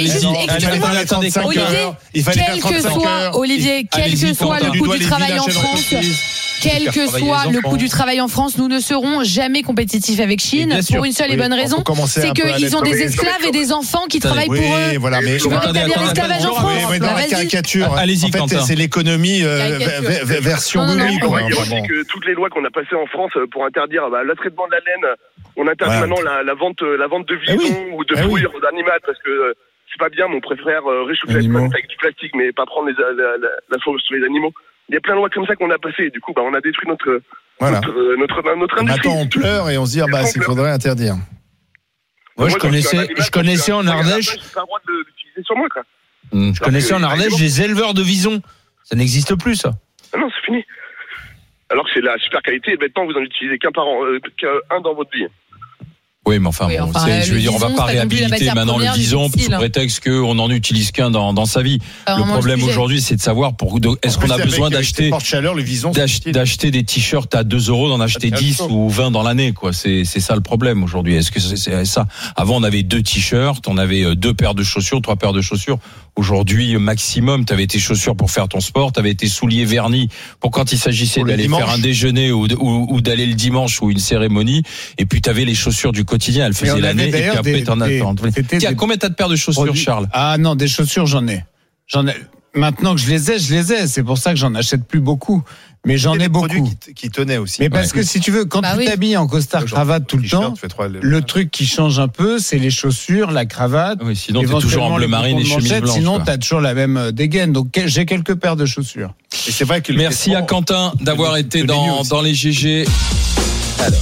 Olivier, quel que soit le coût du travail en France. Quel que soit le coût du travail en France, nous ne serons jamais compétitifs avec Chine pour une seule et bonne raison, c'est qu'ils ont des esclaves et des enfants qui travaillent pour eux. Voilà, mais tu veux rétablir l'esclavage en France? Dans la caricature. Allez-y, en fait, Quentin. C'est l'économie version Willy. Il y a aussi que toutes les lois qu'on a passées en France pour interdire le traitement de la laine, on interdit maintenant la vente de visons ou de fourrures d'animal parce que c'est pas bien, mais on préfère réchauffer la planète avec du plastique, mais pas prendre la sauce sur les animaux. Il y a plein de lois comme ça qu'on a passées. Du coup, on a détruit notre industrie. Maintenant, on pleure et on se dit il faudrait interdire. Moi, je connaissais en Ardèche. J'ai pas le droit de l'utiliser sur moi, quoi. Je connaissais en Ardèche des éleveurs de visons. Ça n'existe plus, ça. Ah non, c'est fini. Alors que c'est la super qualité. Et maintenant, vous en utilisez qu'un par an, qu'un dans votre vie. Oui, mais je veux dire, on va pas réhabiliter maintenant le vison sous prétexte qu'on n'en utilise qu'un dans sa vie. Le problème aujourd'hui, c'est de savoir est-ce qu'on a besoin d'acheter des t-shirts à 2 €, d'en acheter 10 ou 20 dans l'année, quoi. C'est ça le problème aujourd'hui. Est-ce que c'est ça? Avant, on avait 2 t-shirts, on avait 2 paires de chaussures, 3 paires de chaussures. Aujourd'hui, maximum, t'avais tes chaussures pour faire ton sport, t'avais tes souliers vernis pour quand il s'agissait d'aller faire un déjeuner ou d'aller le dimanche ou une cérémonie. Et puis t'avais les chaussures du quotidien, elles faisaient l'année. Et puis après, t'en as. Tiens, combien t'as de paires de chaussures, Charles? Ah non, des chaussures, j'en ai. Maintenant que je les ai. C'est pour ça que j'en achète plus beaucoup. Mais j'en ai beaucoup. Qui tenaient aussi. Mais parce que si tu veux, quand tu t'habilles en costard cravate tout le temps, le truc qui change un peu, c'est les chaussures, la cravate. Oui, sinon t'es toujours en bleu marine et chemise blanche. Sinon t'as toujours la même dégaine. Donc j'ai quelques paires de chaussures. Et c'est vrai que merci à Quentin d'avoir été dans les GG. Alors.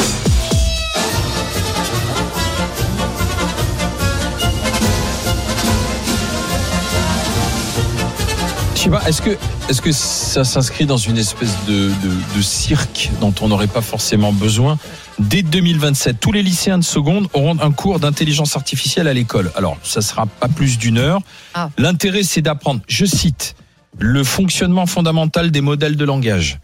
Je sais pas, est-ce que ça s'inscrit dans une espèce de cirque dont on n'aurait pas forcément besoin? Dès 2027, tous les lycéens de seconde auront un cours d'intelligence artificielle à l'école. Alors, ça sera pas plus d'1 heure. L'intérêt, c'est d'apprendre, je cite, le fonctionnement fondamental des modèles de langage.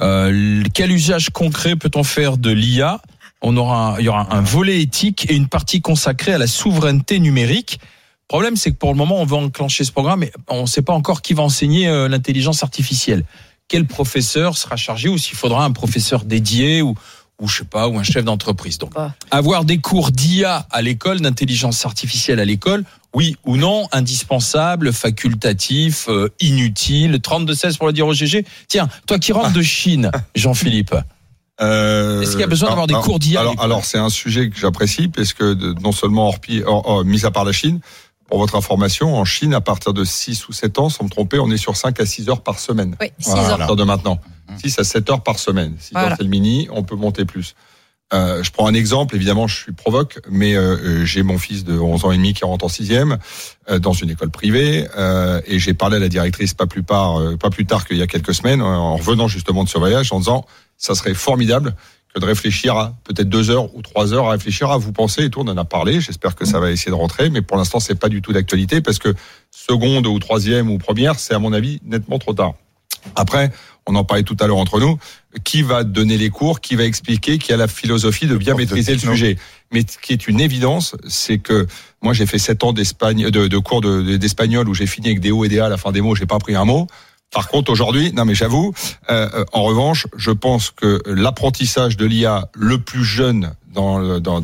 Quel usage concret peut-on faire de l'IA? Il y aura un volet éthique et une partie consacrée à la souveraineté numérique. Le problème, c'est que pour le moment, on veut enclencher ce programme, mais on ne sait pas encore qui va enseigner l'intelligence artificielle. Quel professeur sera chargé, ou s'il faudra un professeur dédié, ou je sais pas, ou un chef d'entreprise. Donc, avoir des cours d'IA à l'école, d'intelligence artificielle à l'école, oui ou non, indispensable, facultatif, inutile. 32-16 pour le dire au GG. Tiens, toi qui rentres de Chine, Jean-Philippe. Est-ce qu'il y a besoin d'avoir des cours d'IA? Alors c'est un sujet que j'apprécie, parce que non seulement mis à part la Chine, pour votre information, en Chine, à partir de 6 ou 7 ans, sans me tromper, on est sur 5 à 6 heures par semaine. Oui, 6 heures. À partir de maintenant. 6 à 7 heures par semaine. 6 heures, c'est le mini, on peut monter plus. Je prends un exemple, évidemment, je suis provoque, mais j'ai mon fils de 11 ans et demi qui rentre en 6e, dans une école privée, et j'ai parlé à la directrice pas plus tard qu'il y a quelques semaines, en revenant justement de ce voyage, en disant, ça serait formidable que de réfléchir à peut-être 2 heures ou 3 heures à réfléchir à vous penser et tout. On en a parlé. J'espère que ça va essayer de rentrer, mais pour l'instant, c'est pas du tout d'actualité parce que seconde ou 3e ou première, c'est à mon avis nettement trop tard. Après, on en parlait tout à l'heure entre nous. Qui va donner les cours? Qui va expliquer? Qui a la philosophie de bien maîtriser le sujet? Mais ce qui est une évidence, c'est que moi, j'ai fait 7 ans de cours d'espagnol où j'ai fini avec des O et des A à la fin des mots. J'ai pas appris un mot. Par contre, aujourd'hui, non mais j'avoue, en revanche, je pense que l'apprentissage de l'IA le plus jeune dans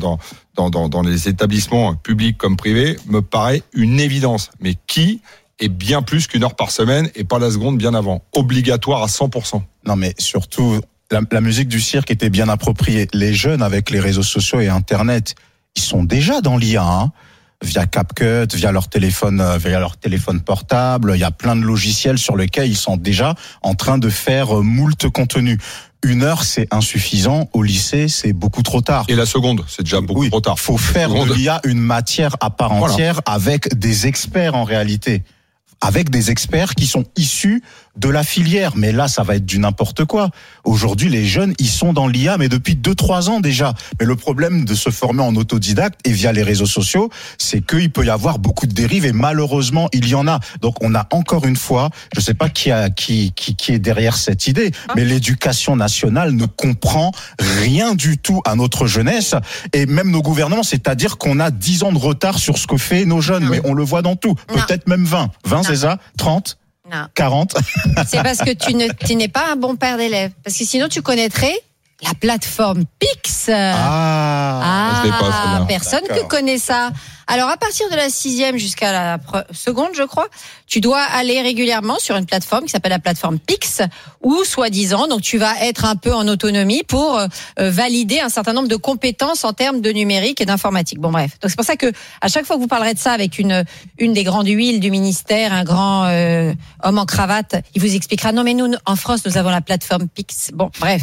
les établissements publics comme privés me paraît une évidence. Mais qui est bien plus qu'1 heure par semaine et pas la seconde bien avant. Obligatoire à 100%. Non mais surtout, la musique du cirque était bien appropriée. Les jeunes, avec les réseaux sociaux et Internet, ils sont déjà dans l'IA, hein. Via CapCut, via leur téléphone portable, il y a plein de logiciels sur lesquels ils sont déjà en train de faire moult contenu. 1 heure, c'est insuffisant. Au lycée, c'est beaucoup trop tard. Et la seconde, c'est déjà beaucoup trop tard. Faut faire de l'IA une matière à part entière avec des experts en réalité. Avec des experts qui sont issus de la filière. Mais là, ça va être du n'importe quoi. Aujourd'hui, les jeunes, ils sont dans l'IA, mais depuis 2-3 ans déjà. Mais le problème de se former en autodidacte et via les réseaux sociaux, c'est qu'il peut y avoir beaucoup de dérives et malheureusement, il y en a. Donc, on a encore une fois, je sais pas qui est derrière cette idée, mais l'éducation nationale ne comprend rien du tout à notre jeunesse et même nos gouvernements, c'est-à-dire qu'on a 10 ans de retard sur ce que fait nos jeunes, mais on le voit dans tout. Peut-être même 20. 20, c'est ça? 30? Non. 40? C'est parce que tu n'es pas un bon père d'élève. Parce que sinon, tu connaîtrais la plateforme Pix. Je l'ai pas, celle-là. Personne que connaît ça. Alors, à partir de la 6e jusqu'à la seconde, je crois, tu dois aller régulièrement sur une plateforme qui s'appelle la plateforme Pix, où, soi-disant, donc tu vas être un peu en autonomie pour valider un certain nombre de compétences en termes de numérique et d'informatique. Bon, bref. Donc, c'est pour ça que à chaque fois que vous parlerez de ça avec une des grandes huiles du ministère, un grand homme en cravate, il vous expliquera, non, mais nous, en France, nous avons la plateforme Pix. Bon, bref.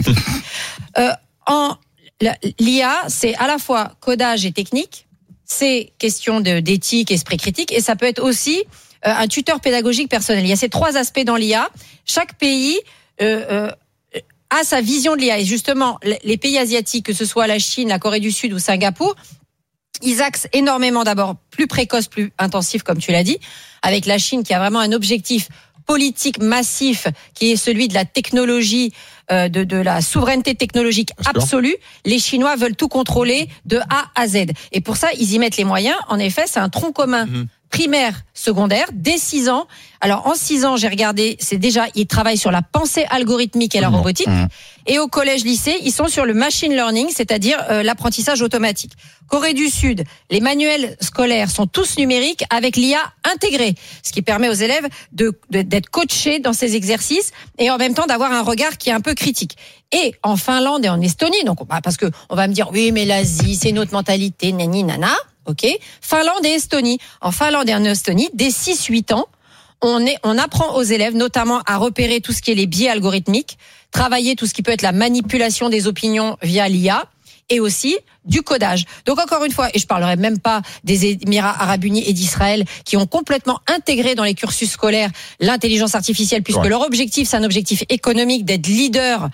L'IA, c'est à la fois codage et technique. C'est question d'éthique, esprit critique, et ça peut être aussi un tuteur pédagogique personnel. Il y a ces 3 aspects dans l'IA. Chaque pays a sa vision de l'IA. Et justement, les pays asiatiques, que ce soit la Chine, la Corée du Sud ou Singapour, ils axent énormément d'abord plus précoce, plus intensif, comme tu l'as dit, avec la Chine qui a vraiment un objectif politique massif qui est celui de la technologie, de la souveraineté technologique absolue. Les Chinois veulent tout contrôler de A à Z. Et pour ça, ils y mettent les moyens. En effet, c'est un tronc commun primaire, secondaire, dès 6 ans. Alors, en 6 ans, j'ai regardé, c'est déjà, ils travaillent sur la pensée algorithmique et la robotique. Et au collège-lycée, ils sont sur le machine learning, c'est-à-dire l'apprentissage automatique. Corée du Sud, les manuels scolaires sont tous numériques avec l'IA intégrée, ce qui permet aux élèves d'être coachés dans ces exercices et en même temps d'avoir un regard qui est un peu critique. Et en Finlande et en Estonie, donc parce que on va me dire oui, mais l'Asie, c'est une autre mentalité, nani nana. OK. Finlande et Estonie. En Finlande et en Estonie, dès 6-8 ans, on apprend aux élèves notamment à repérer tout ce qui est les biais algorithmiques, travailler tout ce qui peut être la manipulation des opinions via l'IA et aussi du codage. Donc encore une fois, et je parlerai même pas des Émirats Arabes Unis et d'Israël qui ont complètement intégré dans les cursus scolaires l'intelligence artificielle puisque leur objectif, c'est un objectif économique d'être leader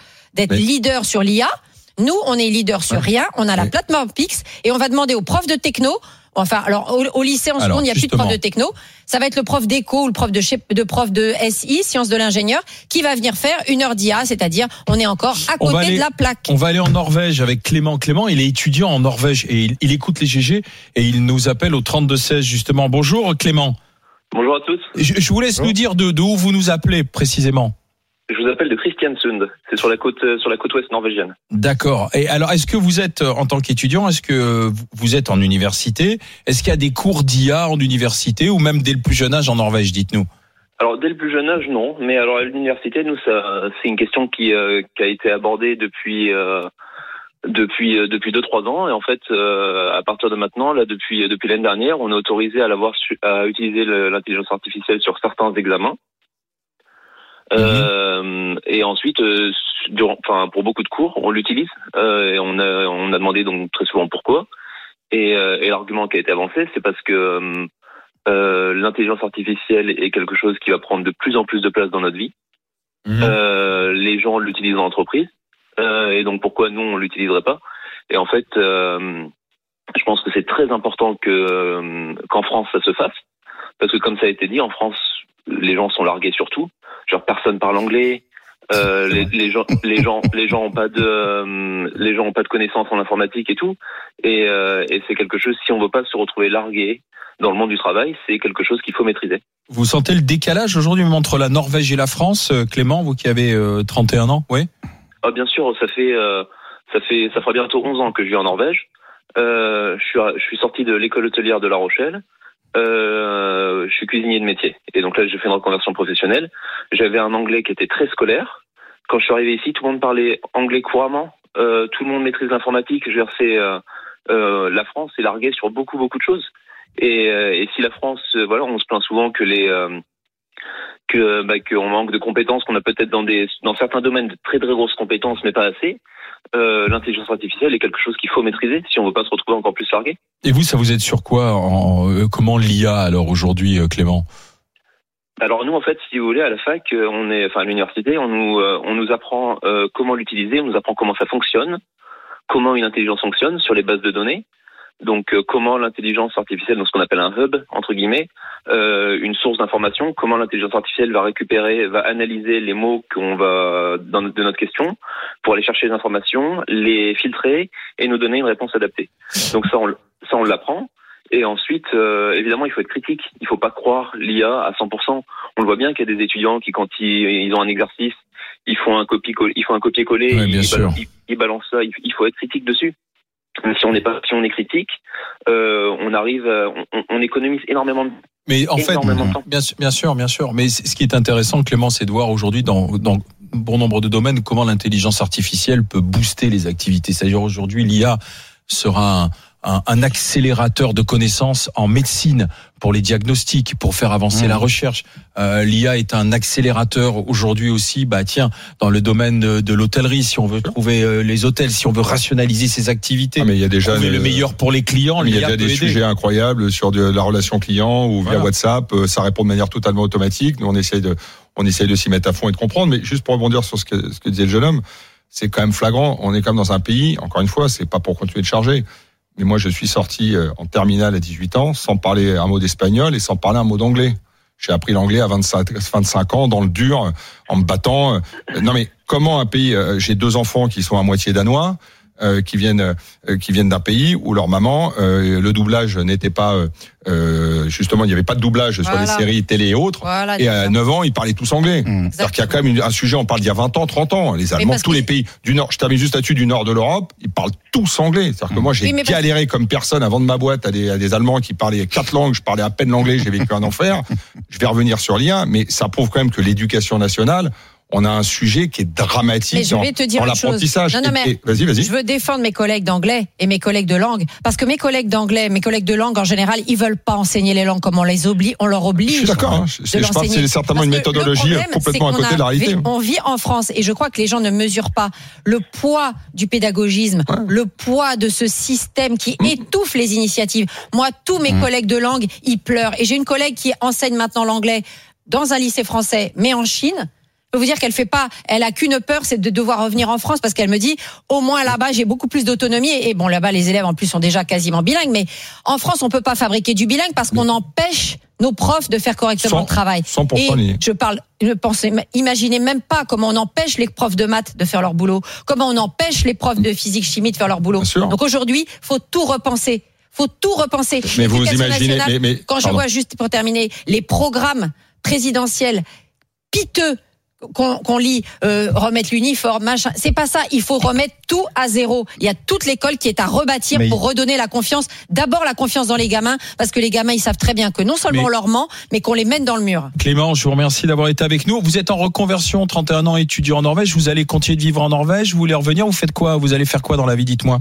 sur l'IA. Nous, on est leader sur rien. On a la plateforme Pix et on va demander aux profs de techno. Enfin, alors au lycée en seconde, il n'y a plus de prof de techno. Ça va être le prof d'éco ou le prof de SI, sciences de l'ingénieur, qui va venir faire 1 heure d'IA, c'est-à-dire on est encore à côté de la plaque. On va aller en Norvège avec Clément. Clément, il est étudiant en Norvège et il écoute les GG et il nous appelle au 32-16 justement. Bonjour Clément. Bonjour à tous. Je vous laisse nous dire de où vous nous appelez précisément. Je vous appelle de Kristiansund. C'est sur la côte ouest norvégienne. D'accord. Et alors, est-ce que vous êtes, en tant qu'étudiant, est-ce que vous êtes en université? Est-ce qu'il y a des cours d'IA en université ou même dès le plus jeune âge en Norvège, dites-nous? Alors, dès le plus jeune âge, non. Mais alors, à l'université, nous, c'est une question qui a été abordée depuis 2-3 ans. Et en fait, à partir de maintenant, là, depuis l'année dernière, on est autorisé à utiliser l'intelligence artificielle sur certains examens. Et ensuite, pour beaucoup de cours, on l'utilise et on a demandé donc très souvent pourquoi. Et l'argument qui a été avancé, c'est parce que l'intelligence artificielle est quelque chose qui va prendre de plus en plus de place dans notre vie. Les gens l'utilisent dans l'entreprise et donc pourquoi nous on l'utiliserait pas? Et en fait, je pense que c'est très important qu'en France ça se fasse parce que comme ça a été dit, en France les gens sont largués sur tout. Genre personne parle anglais, les gens ont pas de connaissances en informatique et tout, et c'est quelque chose, si on veut pas se retrouver largué dans le monde du travail, c'est quelque chose qu'il faut maîtriser. Vous sentez le décalage aujourd'hui entre la Norvège et la France, Clément, vous qui avez 31 ans, oui? Ah bien sûr, ça fera bientôt 11 ans que je vis en Norvège. Je suis sorti de l'école hôtelière de La Rochelle. Je suis cuisinier de métier et donc là j'ai fait une reconversion professionnelle. J'avais un anglais qui était très scolaire. Quand je suis arrivé ici, tout le monde parlait anglais couramment. Tout le monde maîtrise l'informatique. Je veux dire, la France est larguée sur beaucoup de choses. Et si la France, on se plaint souvent qu'on manque de compétences, qu'on a peut-être dans certains domaines de très très grosses compétences, mais pas assez. L'intelligence artificielle est quelque chose qu'il faut maîtriser si on veut pas se retrouver encore plus largué. Et vous, ça vous aide sur quoi comment l'IA alors aujourd'hui, Clément? Alors nous, en fait, si vous voulez, à la fac, à l'université, on nous apprend comment l'utiliser, on nous apprend comment ça fonctionne, comment une intelligence fonctionne sur les bases de données. Donc comment l'intelligence artificielle, donc ce qu'on appelle un hub entre guillemets, une source d'information, comment l'intelligence artificielle va analyser les mots qu'on va de notre question pour aller chercher les informations, les filtrer et nous donner une réponse adaptée. Donc ça on l'apprend. Et ensuite, évidemment, il faut être critique. Il faut pas croire l'IA à 100%. On le voit bien qu'il y a des étudiants qui, quand ils ont un exercice, ils font un copier-coller, ils balancent ça. Il faut être critique dessus. Si on est critique, on économise énormément de temps. Mais en fait, bien sûr. Mais ce qui est intéressant, Clément, c'est de voir aujourd'hui dans bon nombre de domaines comment l'intelligence artificielle peut booster les activités. C'est-à-dire aujourd'hui, l'IA sera un accélérateur de connaissances en médecine pour les diagnostics, pour faire avancer la recherche. L'IA est un accélérateur aujourd'hui aussi, dans le domaine de l'hôtellerie, si on veut trouver les hôtels, si on veut rationaliser ses activités. Mais il y a déjà le meilleur pour les clients. Il y a des sujets incroyables sur de la relation client ou via WhatsApp. Ça répond de manière totalement automatique. Nous, on essaye de s'y mettre à fond et de comprendre. Mais juste pour rebondir sur ce que disait le jeune homme, c'est quand même flagrant. On est quand même dans un pays, encore une fois, c'est pas pour continuer de charger. Mais moi, je suis sorti en terminale à 18 ans sans parler un mot d'espagnol et sans parler un mot d'anglais. J'ai appris l'anglais à 25 ans, dans le dur, en me battant. Non mais comment un pays... J'ai 2 enfants qui sont à moitié danois, qui viennent d'un pays où leur maman, le doublage n'était pas... justement, il n'y avait pas de doublage sur les séries télé et autres. Et à 9 ans, ils parlaient tous anglais. C'est-à-dire qu'il y a quand même un sujet, on parle d'il y a 20 ans, 30 ans. Les Allemands, tous les pays du Nord, je termine juste là-dessus, du Nord de l'Europe, ils parlent tous anglais. C'est-à-dire que moi, j'ai galéré comme personne à vendre ma boîte à des Allemands qui parlaient 4 langues. Je parlais à peine l'anglais, j'ai vécu un enfer. Je vais revenir sur l'IA, mais ça prouve quand même que l'éducation nationale, on a un sujet qui est dramatique dans l'apprentissage. Vas-y. Je veux défendre mes collègues d'anglais et mes collègues de langue, parce que mes collègues d'anglais, mes collègues de langue en général, ils veulent pas enseigner les langues comme on leur oblige. Je suis d'accord. Je pense que c'est certainement une méthodologie complètement à côté de la réalité. On vit en France et je crois que les gens ne mesurent pas le poids du pédagogisme, le poids de ce système qui étouffe les initiatives. Moi, tous mes collègues de langue, ils pleurent. Et j'ai une collègue qui enseigne maintenant l'anglais dans un lycée français, mais en Chine. Je peux vous dire elle a qu'une peur, c'est de devoir revenir en France, parce qu'elle me dit, au moins là-bas, j'ai beaucoup plus d'autonomie. Et bon, là-bas, les élèves, en plus, sont déjà quasiment bilingues. Mais en France, on peut pas fabriquer du bilingue parce qu'on empêche nos profs de faire correctement le travail. 100%. Imaginez même pas comment on empêche les profs de maths de faire leur boulot, comment on empêche les profs de physique, chimie de faire leur boulot. Donc aujourd'hui, faut tout repenser. Mais vous imaginez, quand je vois, juste pour terminer, les programmes présidentiels piteux qu'on lit, remettre l'uniforme, machin. C'est pas ça. Il faut remettre tout à zéro. Il y a toute l'école qui est à rebâtir pour redonner la confiance. D'abord la confiance dans les gamins, parce que les gamins, ils savent très bien que non seulement on leur ment, mais qu'on les mène dans le mur. Clément, je vous remercie d'avoir été avec nous. Vous êtes en reconversion, 31 ans, étudiant en Norvège. Vous allez continuer de vivre en Norvège. Vous voulez revenir? Vous faites quoi? Vous allez faire quoi dans la vie? Dites-moi.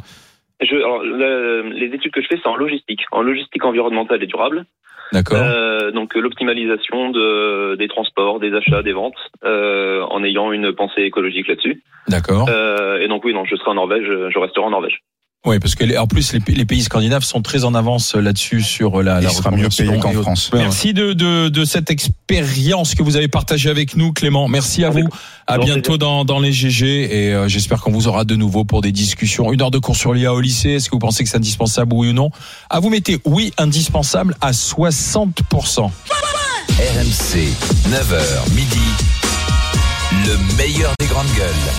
Les études que je fais, c'est en logistique environnementale et durable. D'accord. Donc l'optimalisation des transports, des achats, des ventes, en ayant une pensée écologique là-dessus. D'accord. Et donc je serai en Norvège, je resterai en Norvège. Oui, parce que en plus les pays scandinaves sont très en avance là-dessus sur la sera mieux payé qu'en France. Merci de cette expérience que vous avez partagée avec nous, Clément. Merci à vous. À bientôt dans les GG et j'espère qu'on vous aura de nouveau pour des discussions. 1 heure de cours sur l'IA au lycée. Est-ce que vous pensez que c'est indispensable, oui ou non? Vous mettez oui indispensable à 60%. RMC 9h midi. Le meilleur des grandes gueules.